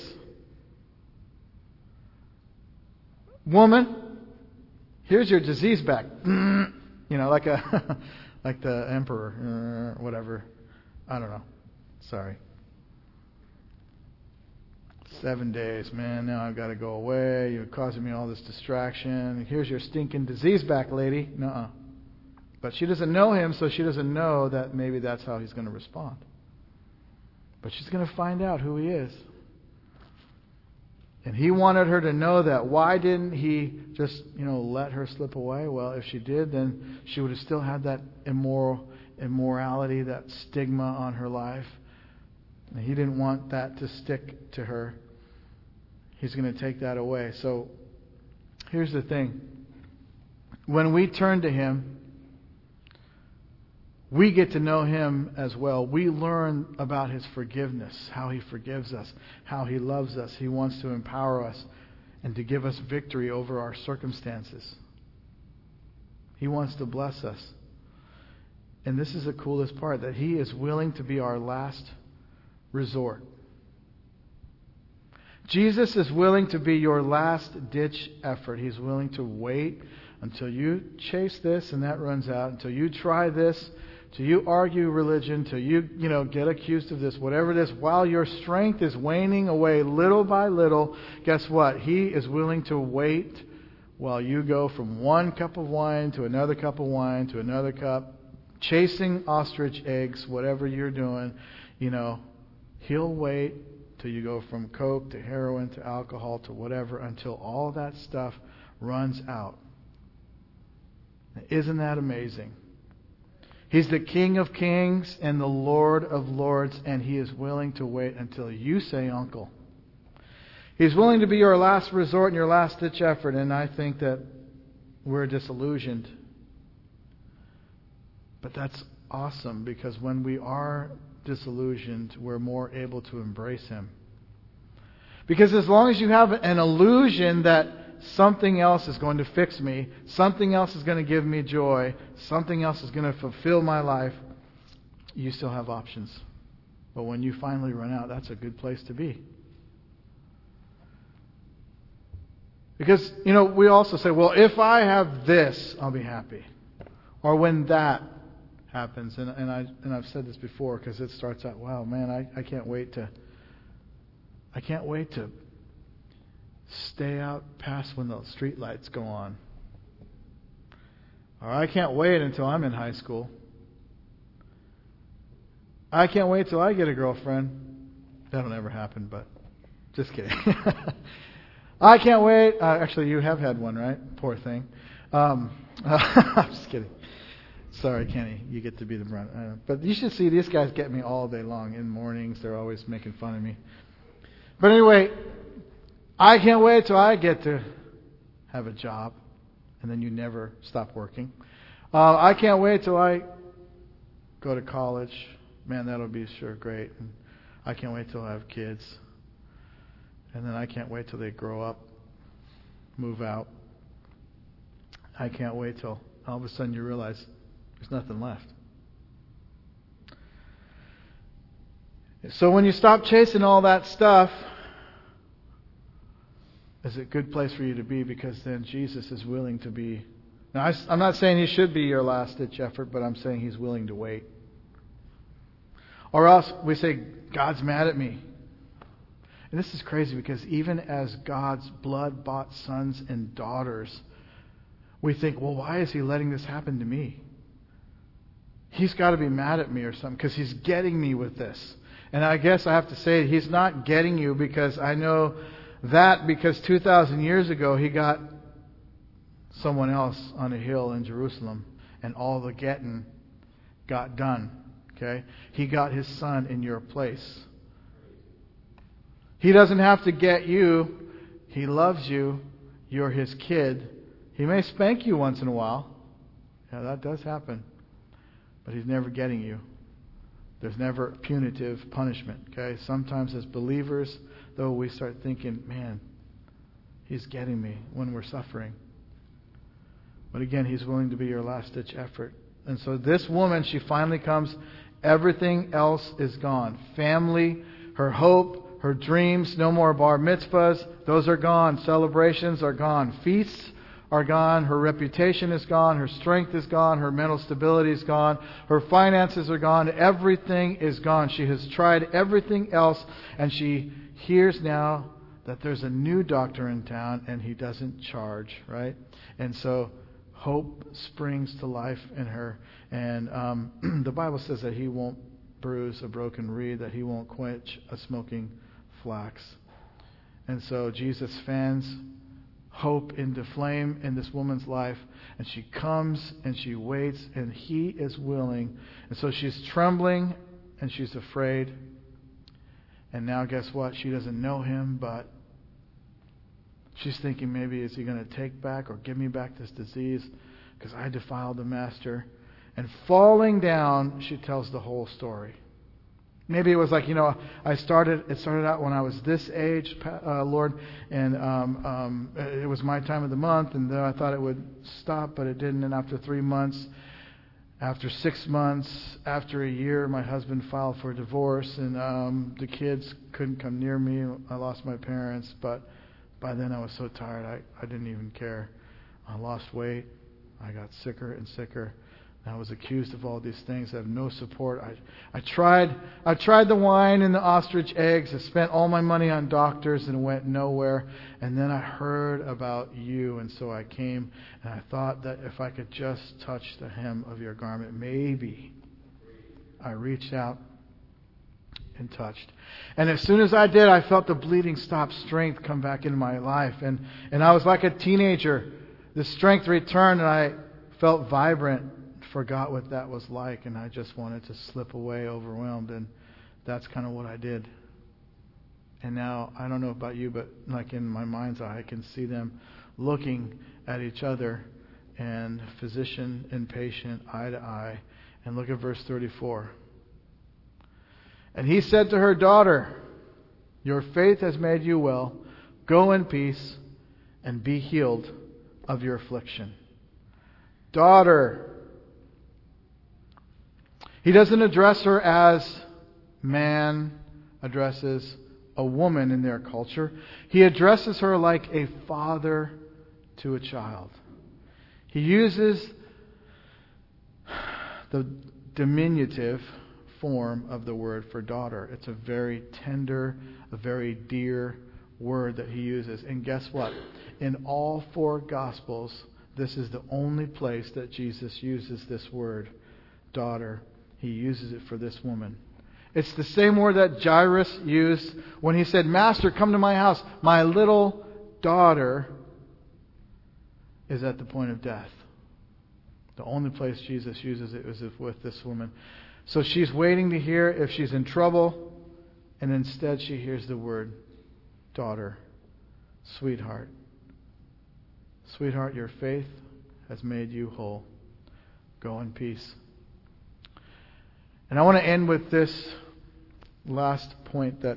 Woman, here's your disease back. Like like the emperor, whatever. I don't know. Sorry. 7 days, man. Now I've got to go away. You're causing me all this distraction. Here's your stinking disease back, lady. Nuh-uh. But she doesn't know Him, so she doesn't know that maybe that's how He's going to respond. But she's going to find out who he is. And he wanted her to know that. Why didn't he just, let her slip away? Well, if she did, then she would have still had that immorality, that stigma on her life. And he didn't want that to stick to her. He's going to take that away. So here's the thing. When we turn to him, we get to know him as well. We learn about his forgiveness, how he forgives us, how he loves us. He wants to empower us and to give us victory over our circumstances. He wants to bless us. And this is the coolest part, that he is willing to be our last resort. Jesus is willing to be your last ditch effort. He's willing to wait until you chase this and that runs out, until you try this, till you argue religion, till you get accused of this, whatever it is, while your strength is waning away little by little. Guess what? He is willing to wait while you go from one cup of wine to another cup of wine to another cup, chasing ostrich eggs, whatever you're doing. He'll wait till you go from coke to heroin to alcohol to whatever, until all that stuff runs out. Isn't that amazing? He's the King of Kings and the Lord of Lords, and he is willing to wait until you say, Uncle. He's willing to be your last resort and your last ditch effort, and I think that we're disillusioned. But that's awesome, because when we are disillusioned, we're more able to embrace him. Because as long as you have an illusion that something else is going to fix me, something else is going to give me joy, something else is going to fulfill my life, you still have options. But when you finally run out, that's a good place to be. Because, we also say, well, if I have this, I'll be happy. Or when that happens, and I've said this before, because it starts out, wow, man, I can't wait to stay out past when the street lights go on. Or I can't wait until I'm in high school. I can't wait till I get a girlfriend. That'll never happen, but just kidding. I can't wait. Actually, you have had one, right? Poor thing. I'm just kidding. Sorry, Kenny. You get to be the brunt. But you should see, these guys get me all day long. In mornings, they're always making fun of me. But anyway, I can't wait till I get to have a job, and then you never stop working. I can't wait till I go to college. Man, that'll be sure great. And I can't wait till I have kids. And then I can't wait till they grow up, move out. I can't wait till all of a sudden you realize there's nothing left. So when you stop chasing all that stuff, is a good place for you to be, because then Jesus is willing to be. Now, I'm not saying he should be your last ditch effort, but I'm saying he's willing to wait. Or else we say, God's mad at me. And this is crazy, because even as God's blood-bought sons and daughters, we think, well, why is he letting this happen to me? He's got to be mad at me or something, because he's getting me with this. And I guess I have to say, he's not getting you, because I know that because 2,000 years ago, he got someone else on a hill in Jerusalem, and all the getting got done. Okay? He got his son in your place. He doesn't have to get you. He loves you. You're his kid. He may spank you once in a while. Yeah, that does happen. But he's never getting you. There's never punitive punishment. Okay? Sometimes as believers, though, we start thinking, man, he's getting me when we're suffering. But again, he's willing to be your last-ditch effort. And so this woman, she finally comes. Everything else is gone. Family, her hope, her dreams, no more bar mitzvahs. Those are gone. Celebrations are gone. Feasts are gone. Her reputation is gone. Her strength is gone. Her mental stability is gone. Her finances are gone. Everything is gone. She has tried everything else, and she hears now that there's a new doctor in town, and he doesn't charge, right? And so hope springs to life in her. And the Bible says that he won't bruise a broken reed, that He won't quench a smoking flax. And so Jesus fans hope into flame in this woman's life, and she comes and she waits, and He is willing. And so she's trembling and she's afraid. And now guess what? She doesn't know Him, but she's thinking, maybe is He going to take back or give me back this disease because I defiled the Master? And falling down, she tells the whole story. Maybe it was like, it started out when I was this age, Lord, and it was my time of the month, and then I thought it would stop, but it didn't. And after 3 months, after 6 months, after a year, my husband filed for divorce, and the kids couldn't come near me. I lost my parents, but by then I was so tired, I didn't even care. I lost weight. I got sicker and sicker. I was accused of all these things. I have no support. I tried the wine and the ostrich eggs. I spent all my money on doctors and it went nowhere. And then I heard about you, and so I came, and I thought that if I could just touch the hem of your garment, maybe. I reached out and touched. And as soon as I did, I felt the bleeding stop, strength come back into my life. And I was like a teenager. The strength returned, and I felt vibrant. Forgot what that was like, and I just wanted to slip away overwhelmed, and that's kind of what I did. And now, I don't know about you, but like in my mind's eye, I can see them looking at each other, and physician and patient eye to eye. And look at verse 34. And He said to her, "Daughter, your faith has made you well. Go in peace and be healed of your affliction." Daughter. He doesn't address her as man addresses a woman in their culture. He addresses her like a father to a child. He uses the diminutive form of the word for daughter. It's a very tender, a very dear word that He uses. And guess what? In all 4 Gospels, this is the only place that Jesus uses this word, daughter. He uses it for this woman. It's the same word that Jairus used when he said, "Master, come to my house. My little daughter is at the point of death." The only place Jesus uses it is with this woman. So she's waiting to hear if she's in trouble, and instead she hears the word daughter, sweetheart. Sweetheart, your faith has made you whole. Go in peace. And I want to end with this last point, because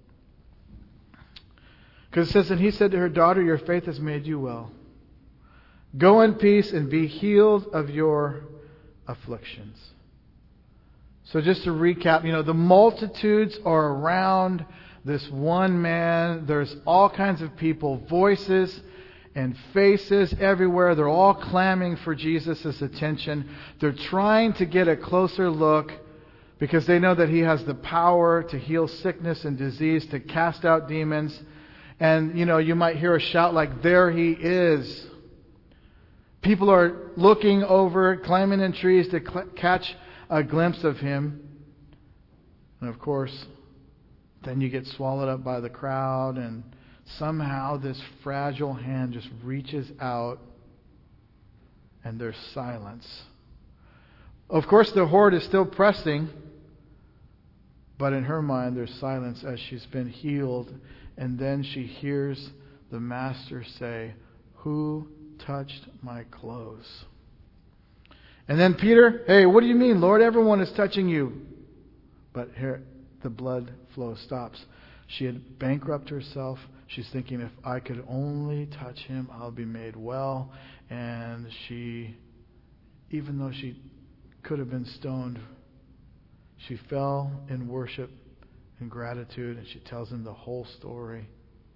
it says, "And He said to her, Daughter, your faith has made you well. Go in peace and be healed of your afflictions." So just to recap, the multitudes are around this one man. There's all kinds of people, voices and faces everywhere. They're all clamoring for Jesus' attention. They're trying to get a closer look, because they know that He has the power to heal sickness and disease, to cast out demons. And, you might hear a shout like, "There He is." People are looking over, climbing in trees to catch a glimpse of Him. And of course, then you get swallowed up by the crowd, and somehow this fragile hand just reaches out, and there's silence. Of course, the horde is still pressing, but in her mind, there's silence as she's been healed. And then she hears the Master say, "Who touched my clothes?" And then Peter, "Hey, what do you mean, Lord? Everyone is touching you." But here, the blood flow stops. She had bankrupted herself. She's thinking, if I could only touch Him, I'll be made well. And she, even though she could have been stoned, she fell in worship and gratitude, and she tells Him the whole story.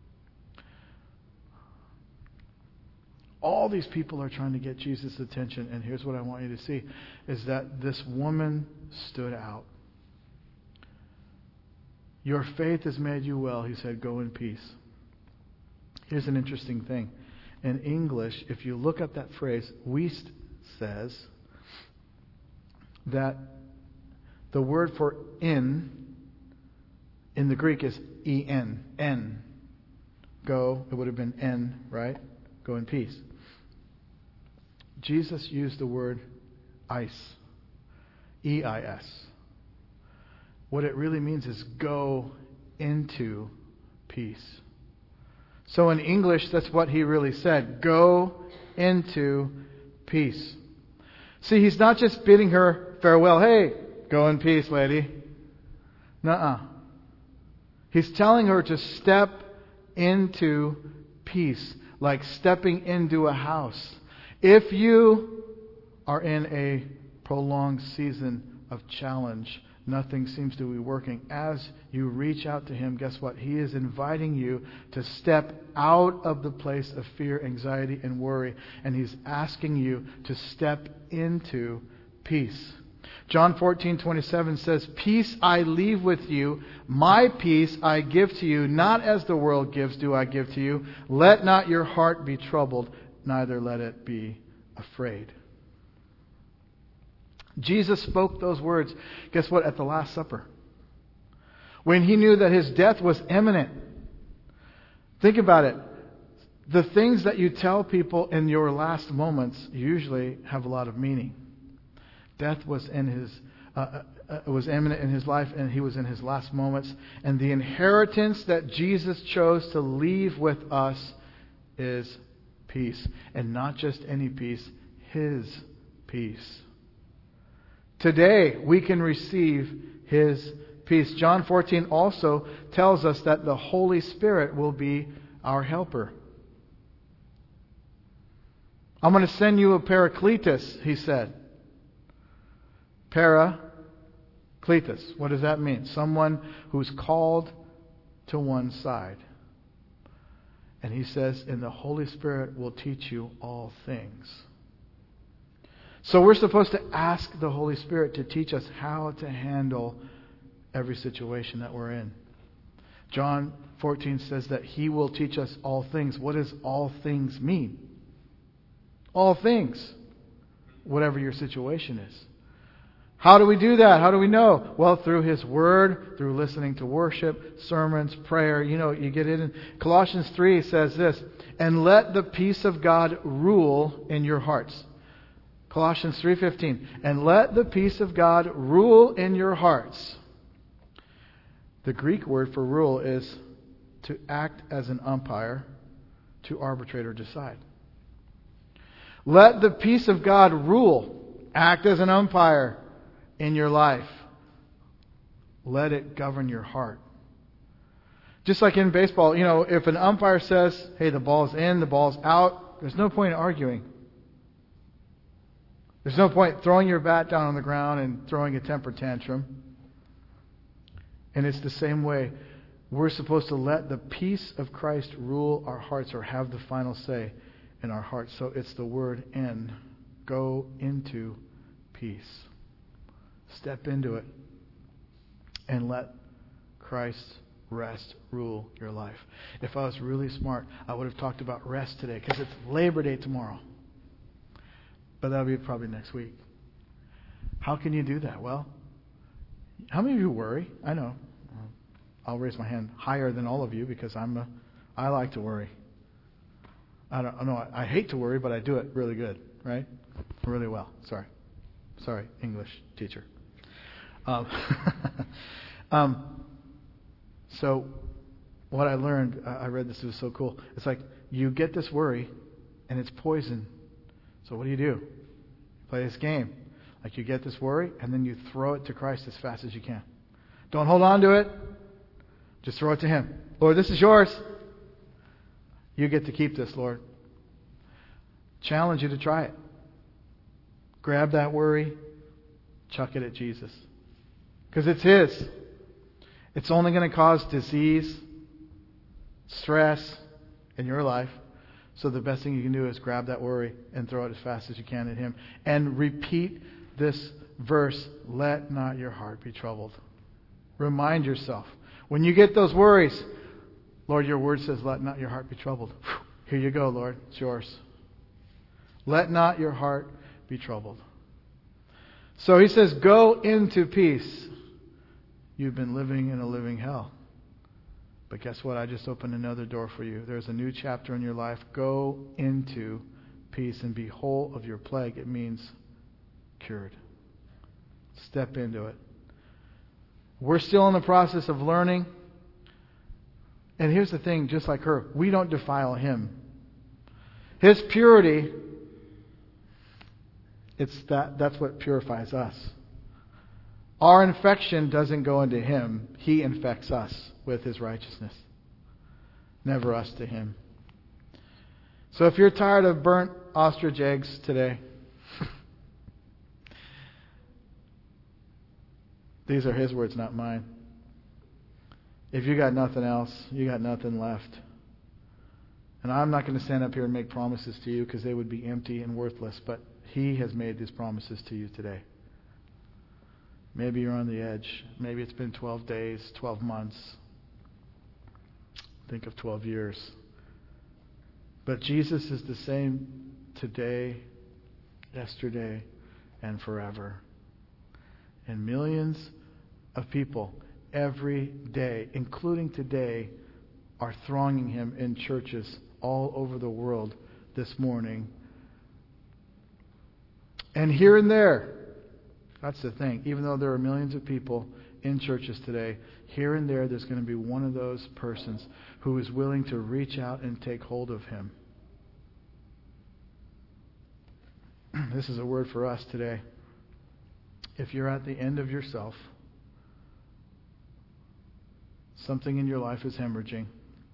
All these people are trying to get Jesus' attention, and here's what I want you to see, is that this woman stood out. "Your faith has made you well," He said, "go in peace." Here's an interesting thing. In English, if you look up that phrase, Wuest says that The word for in the Greek is en. En. Go, it would have been en, right? Go in peace. Jesus used the word eis. E-I-S. What it really means is go into peace. So in English, that's what he really said. Go into peace. See, he's not just bidding her farewell. Hey, go in peace, lady. Nuh-uh. He's telling her to step into peace, like stepping into a house. If you are in a prolonged season of challenge, nothing seems to be working. As you reach out to Him, guess what? He is inviting you to step out of the place of fear, anxiety, and worry. And He's asking you to step into peace. John 14:27 says, "Peace I leave with you, my peace I give to you. Not as the world gives do I give to you. Let not your heart be troubled, neither let it be afraid." Jesus spoke those words, guess what, at the Last Supper. When He knew that His death was imminent. Think about it. The things that you tell people in your last moments usually have a lot of meaning. Death was was imminent in His life, and He was in His last moments. And the inheritance that Jesus chose to leave with us is peace. And not just any peace, His peace. Today, we can receive His peace. John 14 also tells us that the Holy Spirit will be our helper. I'm going to send you a Paracletus, He said. Paracletus. What does that mean? Someone who's called to one side. And He says, and the Holy Spirit will teach you all things. So we're supposed to ask the Holy Spirit to teach us how to handle every situation that we're in. John 14 says that He will teach us all things. What does all things mean? All things. Whatever your situation is. How do we do that? How do we know? Well, through His Word, through listening to worship, sermons, prayer. You know, you get it in. Colossians 3 says this, "And let the peace of God rule in your hearts." Colossians 3:15. "And let the peace of God rule in your hearts." The Greek word for rule is to act as an umpire, to arbitrate or decide. Let the peace of God rule. Act as an umpire in your life. Let it govern your heart. Just like in baseball, you know, if an umpire says, hey, the ball's in, the ball's out, there's no point in arguing. There's no point throwing your bat down on the ground and throwing a temper tantrum. And it's the same way. We're supposed to let the peace of Christ rule our hearts, or have the final say in our hearts. So it's the word in. Go into peace. Step into it. And let Christ's rest rule your life. If I was really smart, I would have talked about rest today, because it's Labor Day tomorrow. But that'll be probably next week. How can you do that? Well, how many of you worry? I know. I'll raise my hand higher than all of you, because I like to worry. I don't know. I hate to worry, but I do it really good, right? Really well. Sorry, English teacher. So what I learned, I read this, it was so cool. It's like you get this worry, and it's poison. So what do? You play this game. Like you get this worry, and then you throw it to Christ as fast as you can. Don't hold on to it. Just throw it to Him. Lord, this is yours. You get to keep this, Lord. Challenge you to try it. Grab that worry, chuck it at Jesus. Because it's His. It's only going to cause disease, stress in your life. So the best thing you can do is grab that worry and throw it as fast as you can at Him. And repeat this verse, let not your heart be troubled. Remind yourself. When you get those worries, Lord, your word says, let not your heart be troubled. Here you go, Lord. It's yours. Let not your heart be troubled. So he says, go into peace. You've been living in a living hell. But guess what? I just opened another door for you. There's a new chapter in your life. Go into peace and be whole of your plague. It means cured. Step into it. We're still in the process of learning. And here's the thing, just like her, we don't defile him. His purity, that's what purifies us. Our infection doesn't go into him. He infects us with his righteousness. Never us to him. So if you're tired of burnt ostrich eggs today, these are his words, not mine. If you got nothing else, you got nothing left. And I'm not going to stand up here and make promises to you because they would be empty and worthless. But he has made these promises to you today. Maybe you're on the edge. Maybe it's been 12 days, 12 months. Think of 12 years. But Jesus is the same today, yesterday, and forever. And millions of people every day, including today, are thronging him in churches all over the world this morning. And here and there, that's the thing, even though there are millions of people in churches today, here and there there's going to be one of those persons who is willing to reach out and take hold of him. This is a word for us today. If you're at the end of yourself, something in your life is hemorrhaging,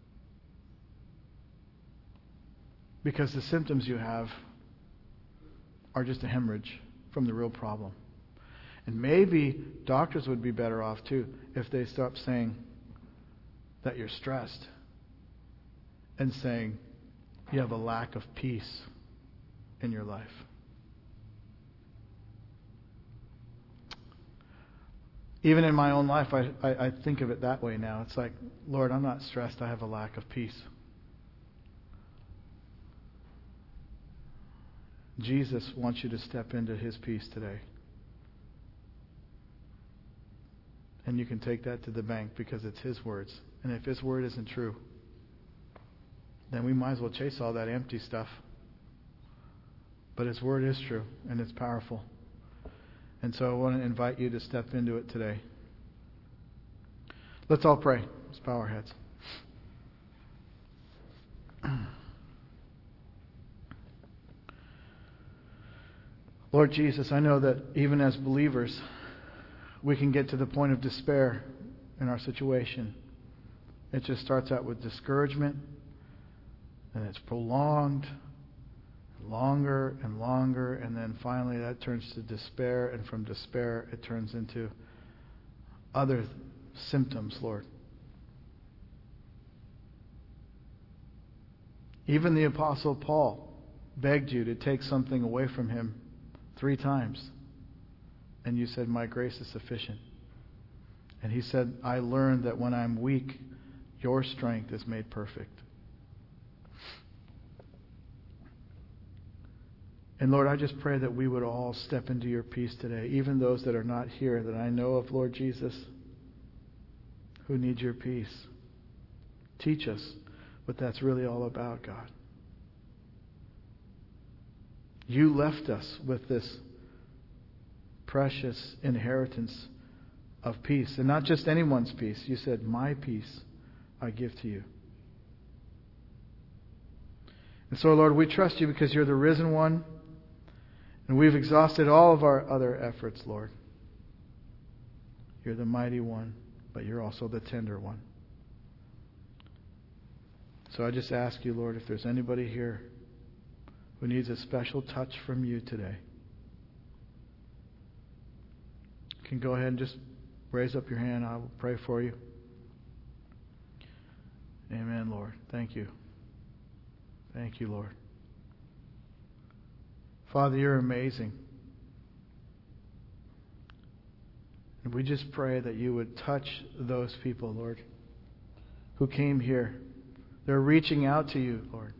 because the symptoms you have are just a hemorrhage from the real problem. And maybe doctors would be better off too if they stopped saying that you're stressed and saying you have a lack of peace in your life. Even in my own life, I think of it that way now. It's like, Lord, I'm not stressed. I have a lack of peace. Jesus wants you to step into his peace today. And you can take that to the bank because it's his words. And if his word isn't true, then we might as well chase all that empty stuff. But his word is true and it's powerful. And so I want to invite you to step into it today. Let's all pray. Let's bow our heads. Lord Jesus, I know that even as believers, we can get to the point of despair in our situation. It just starts out with discouragement, and it's prolonged, longer and longer, and then finally that turns to despair, and from despair it turns into other symptoms, Lord. Even the Apostle Paul begged you to take something away from him 3 times. And you said, my grace is sufficient. And he said, I learned that when I'm weak, your strength is made perfect. And Lord, I just pray that we would all step into your peace today, even those that are not here that I know of, Lord Jesus, who need your peace. Teach us what that's really all about, God. You left us with this precious inheritance of peace. And not just anyone's peace. You said, my peace I give to you. And so, Lord, we trust you because you're the risen one. And we've exhausted all of our other efforts, Lord. You're the mighty one, but you're also the tender one. So I just ask you, Lord, if there's anybody here who needs a special touch from you today, you can go ahead and just raise up your hand. I will pray for you. Amen, Lord. Thank you. Thank you, Lord. Father, you're amazing. And we just pray that you would touch those people, Lord, who came here. They're reaching out to you, Lord.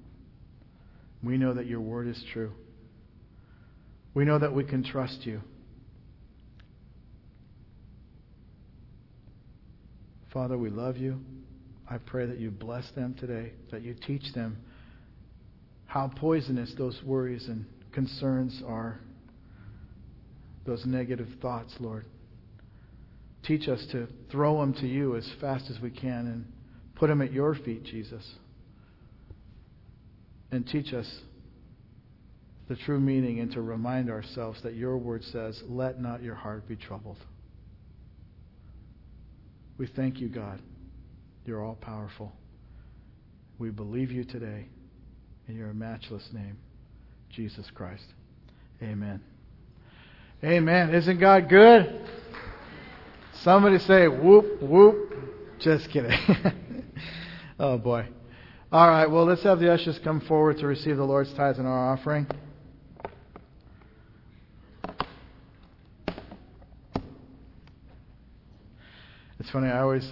We know that your word is true. We know that we can trust you. Father, we love you. I pray that you bless them today, that you teach them how poisonous those worries and concerns are, those negative thoughts, Lord. Teach us to throw them to you as fast as we can and put them at your feet, Jesus. And teach us the true meaning and to remind ourselves that your word says, let not your heart be troubled. We thank you, God. You're all powerful. We believe you today in your matchless name, Jesus Christ. Amen. Amen. Isn't God good? Somebody say, whoop, whoop. Just kidding. Oh, boy. All right, well, let's have the ushers come forward to receive the Lord's tithes and our offering. It's funny, I always,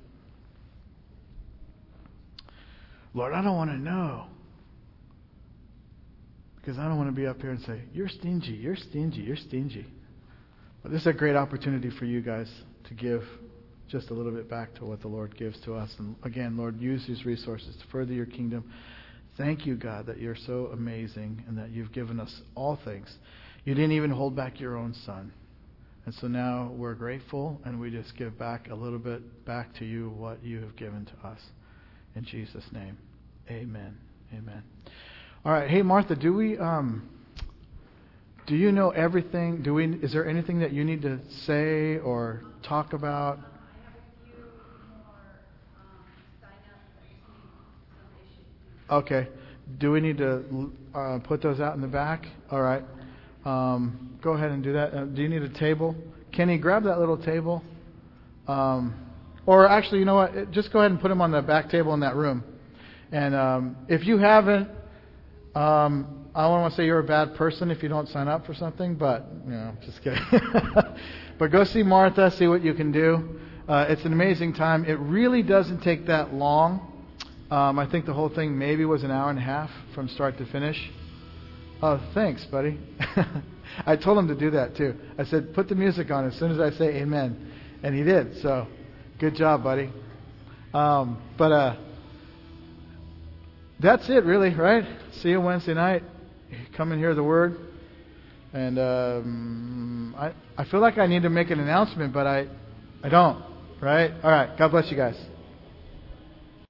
Lord, I don't want to know. Because I don't want to be up here and say, you're stingy, you're stingy, you're stingy. But this is a great opportunity for you guys to give just a little bit back to what the Lord gives to us. And again, Lord, use these resources to further your kingdom. Thank you, God, that you're so amazing and that you've given us all things. You didn't even hold back your own Son. And so now we're grateful and we just give back a little bit back to you what you have given to us. In Jesus' name, amen. Amen. All right. Hey, Martha, do you know everything? Is there anything that you need to say or talk about? I have a few more sign-ups. I just need some issues. Okay. Do we need to put those out in the back? All right. Go ahead and do that. Do you need a table? Kenny, grab that little table. Or actually, you know what? Just go ahead and put them on the back table in that room. And if you haven't, I don't want to say you're a bad person if you don't sign up for something, but, just kidding. But go see Martha, see what you can do. It's an amazing time. It really doesn't take that long. I think the whole thing maybe was an hour and a half from start to finish. Oh, thanks, buddy. I told him to do that, too. I said, put the music on as soon as I say amen. And he did, so good job, buddy. But that's it, really, right? See you Wednesday night. Come and hear the Word. And I feel like I need to make an announcement, but I don't, right? All right. God bless you guys.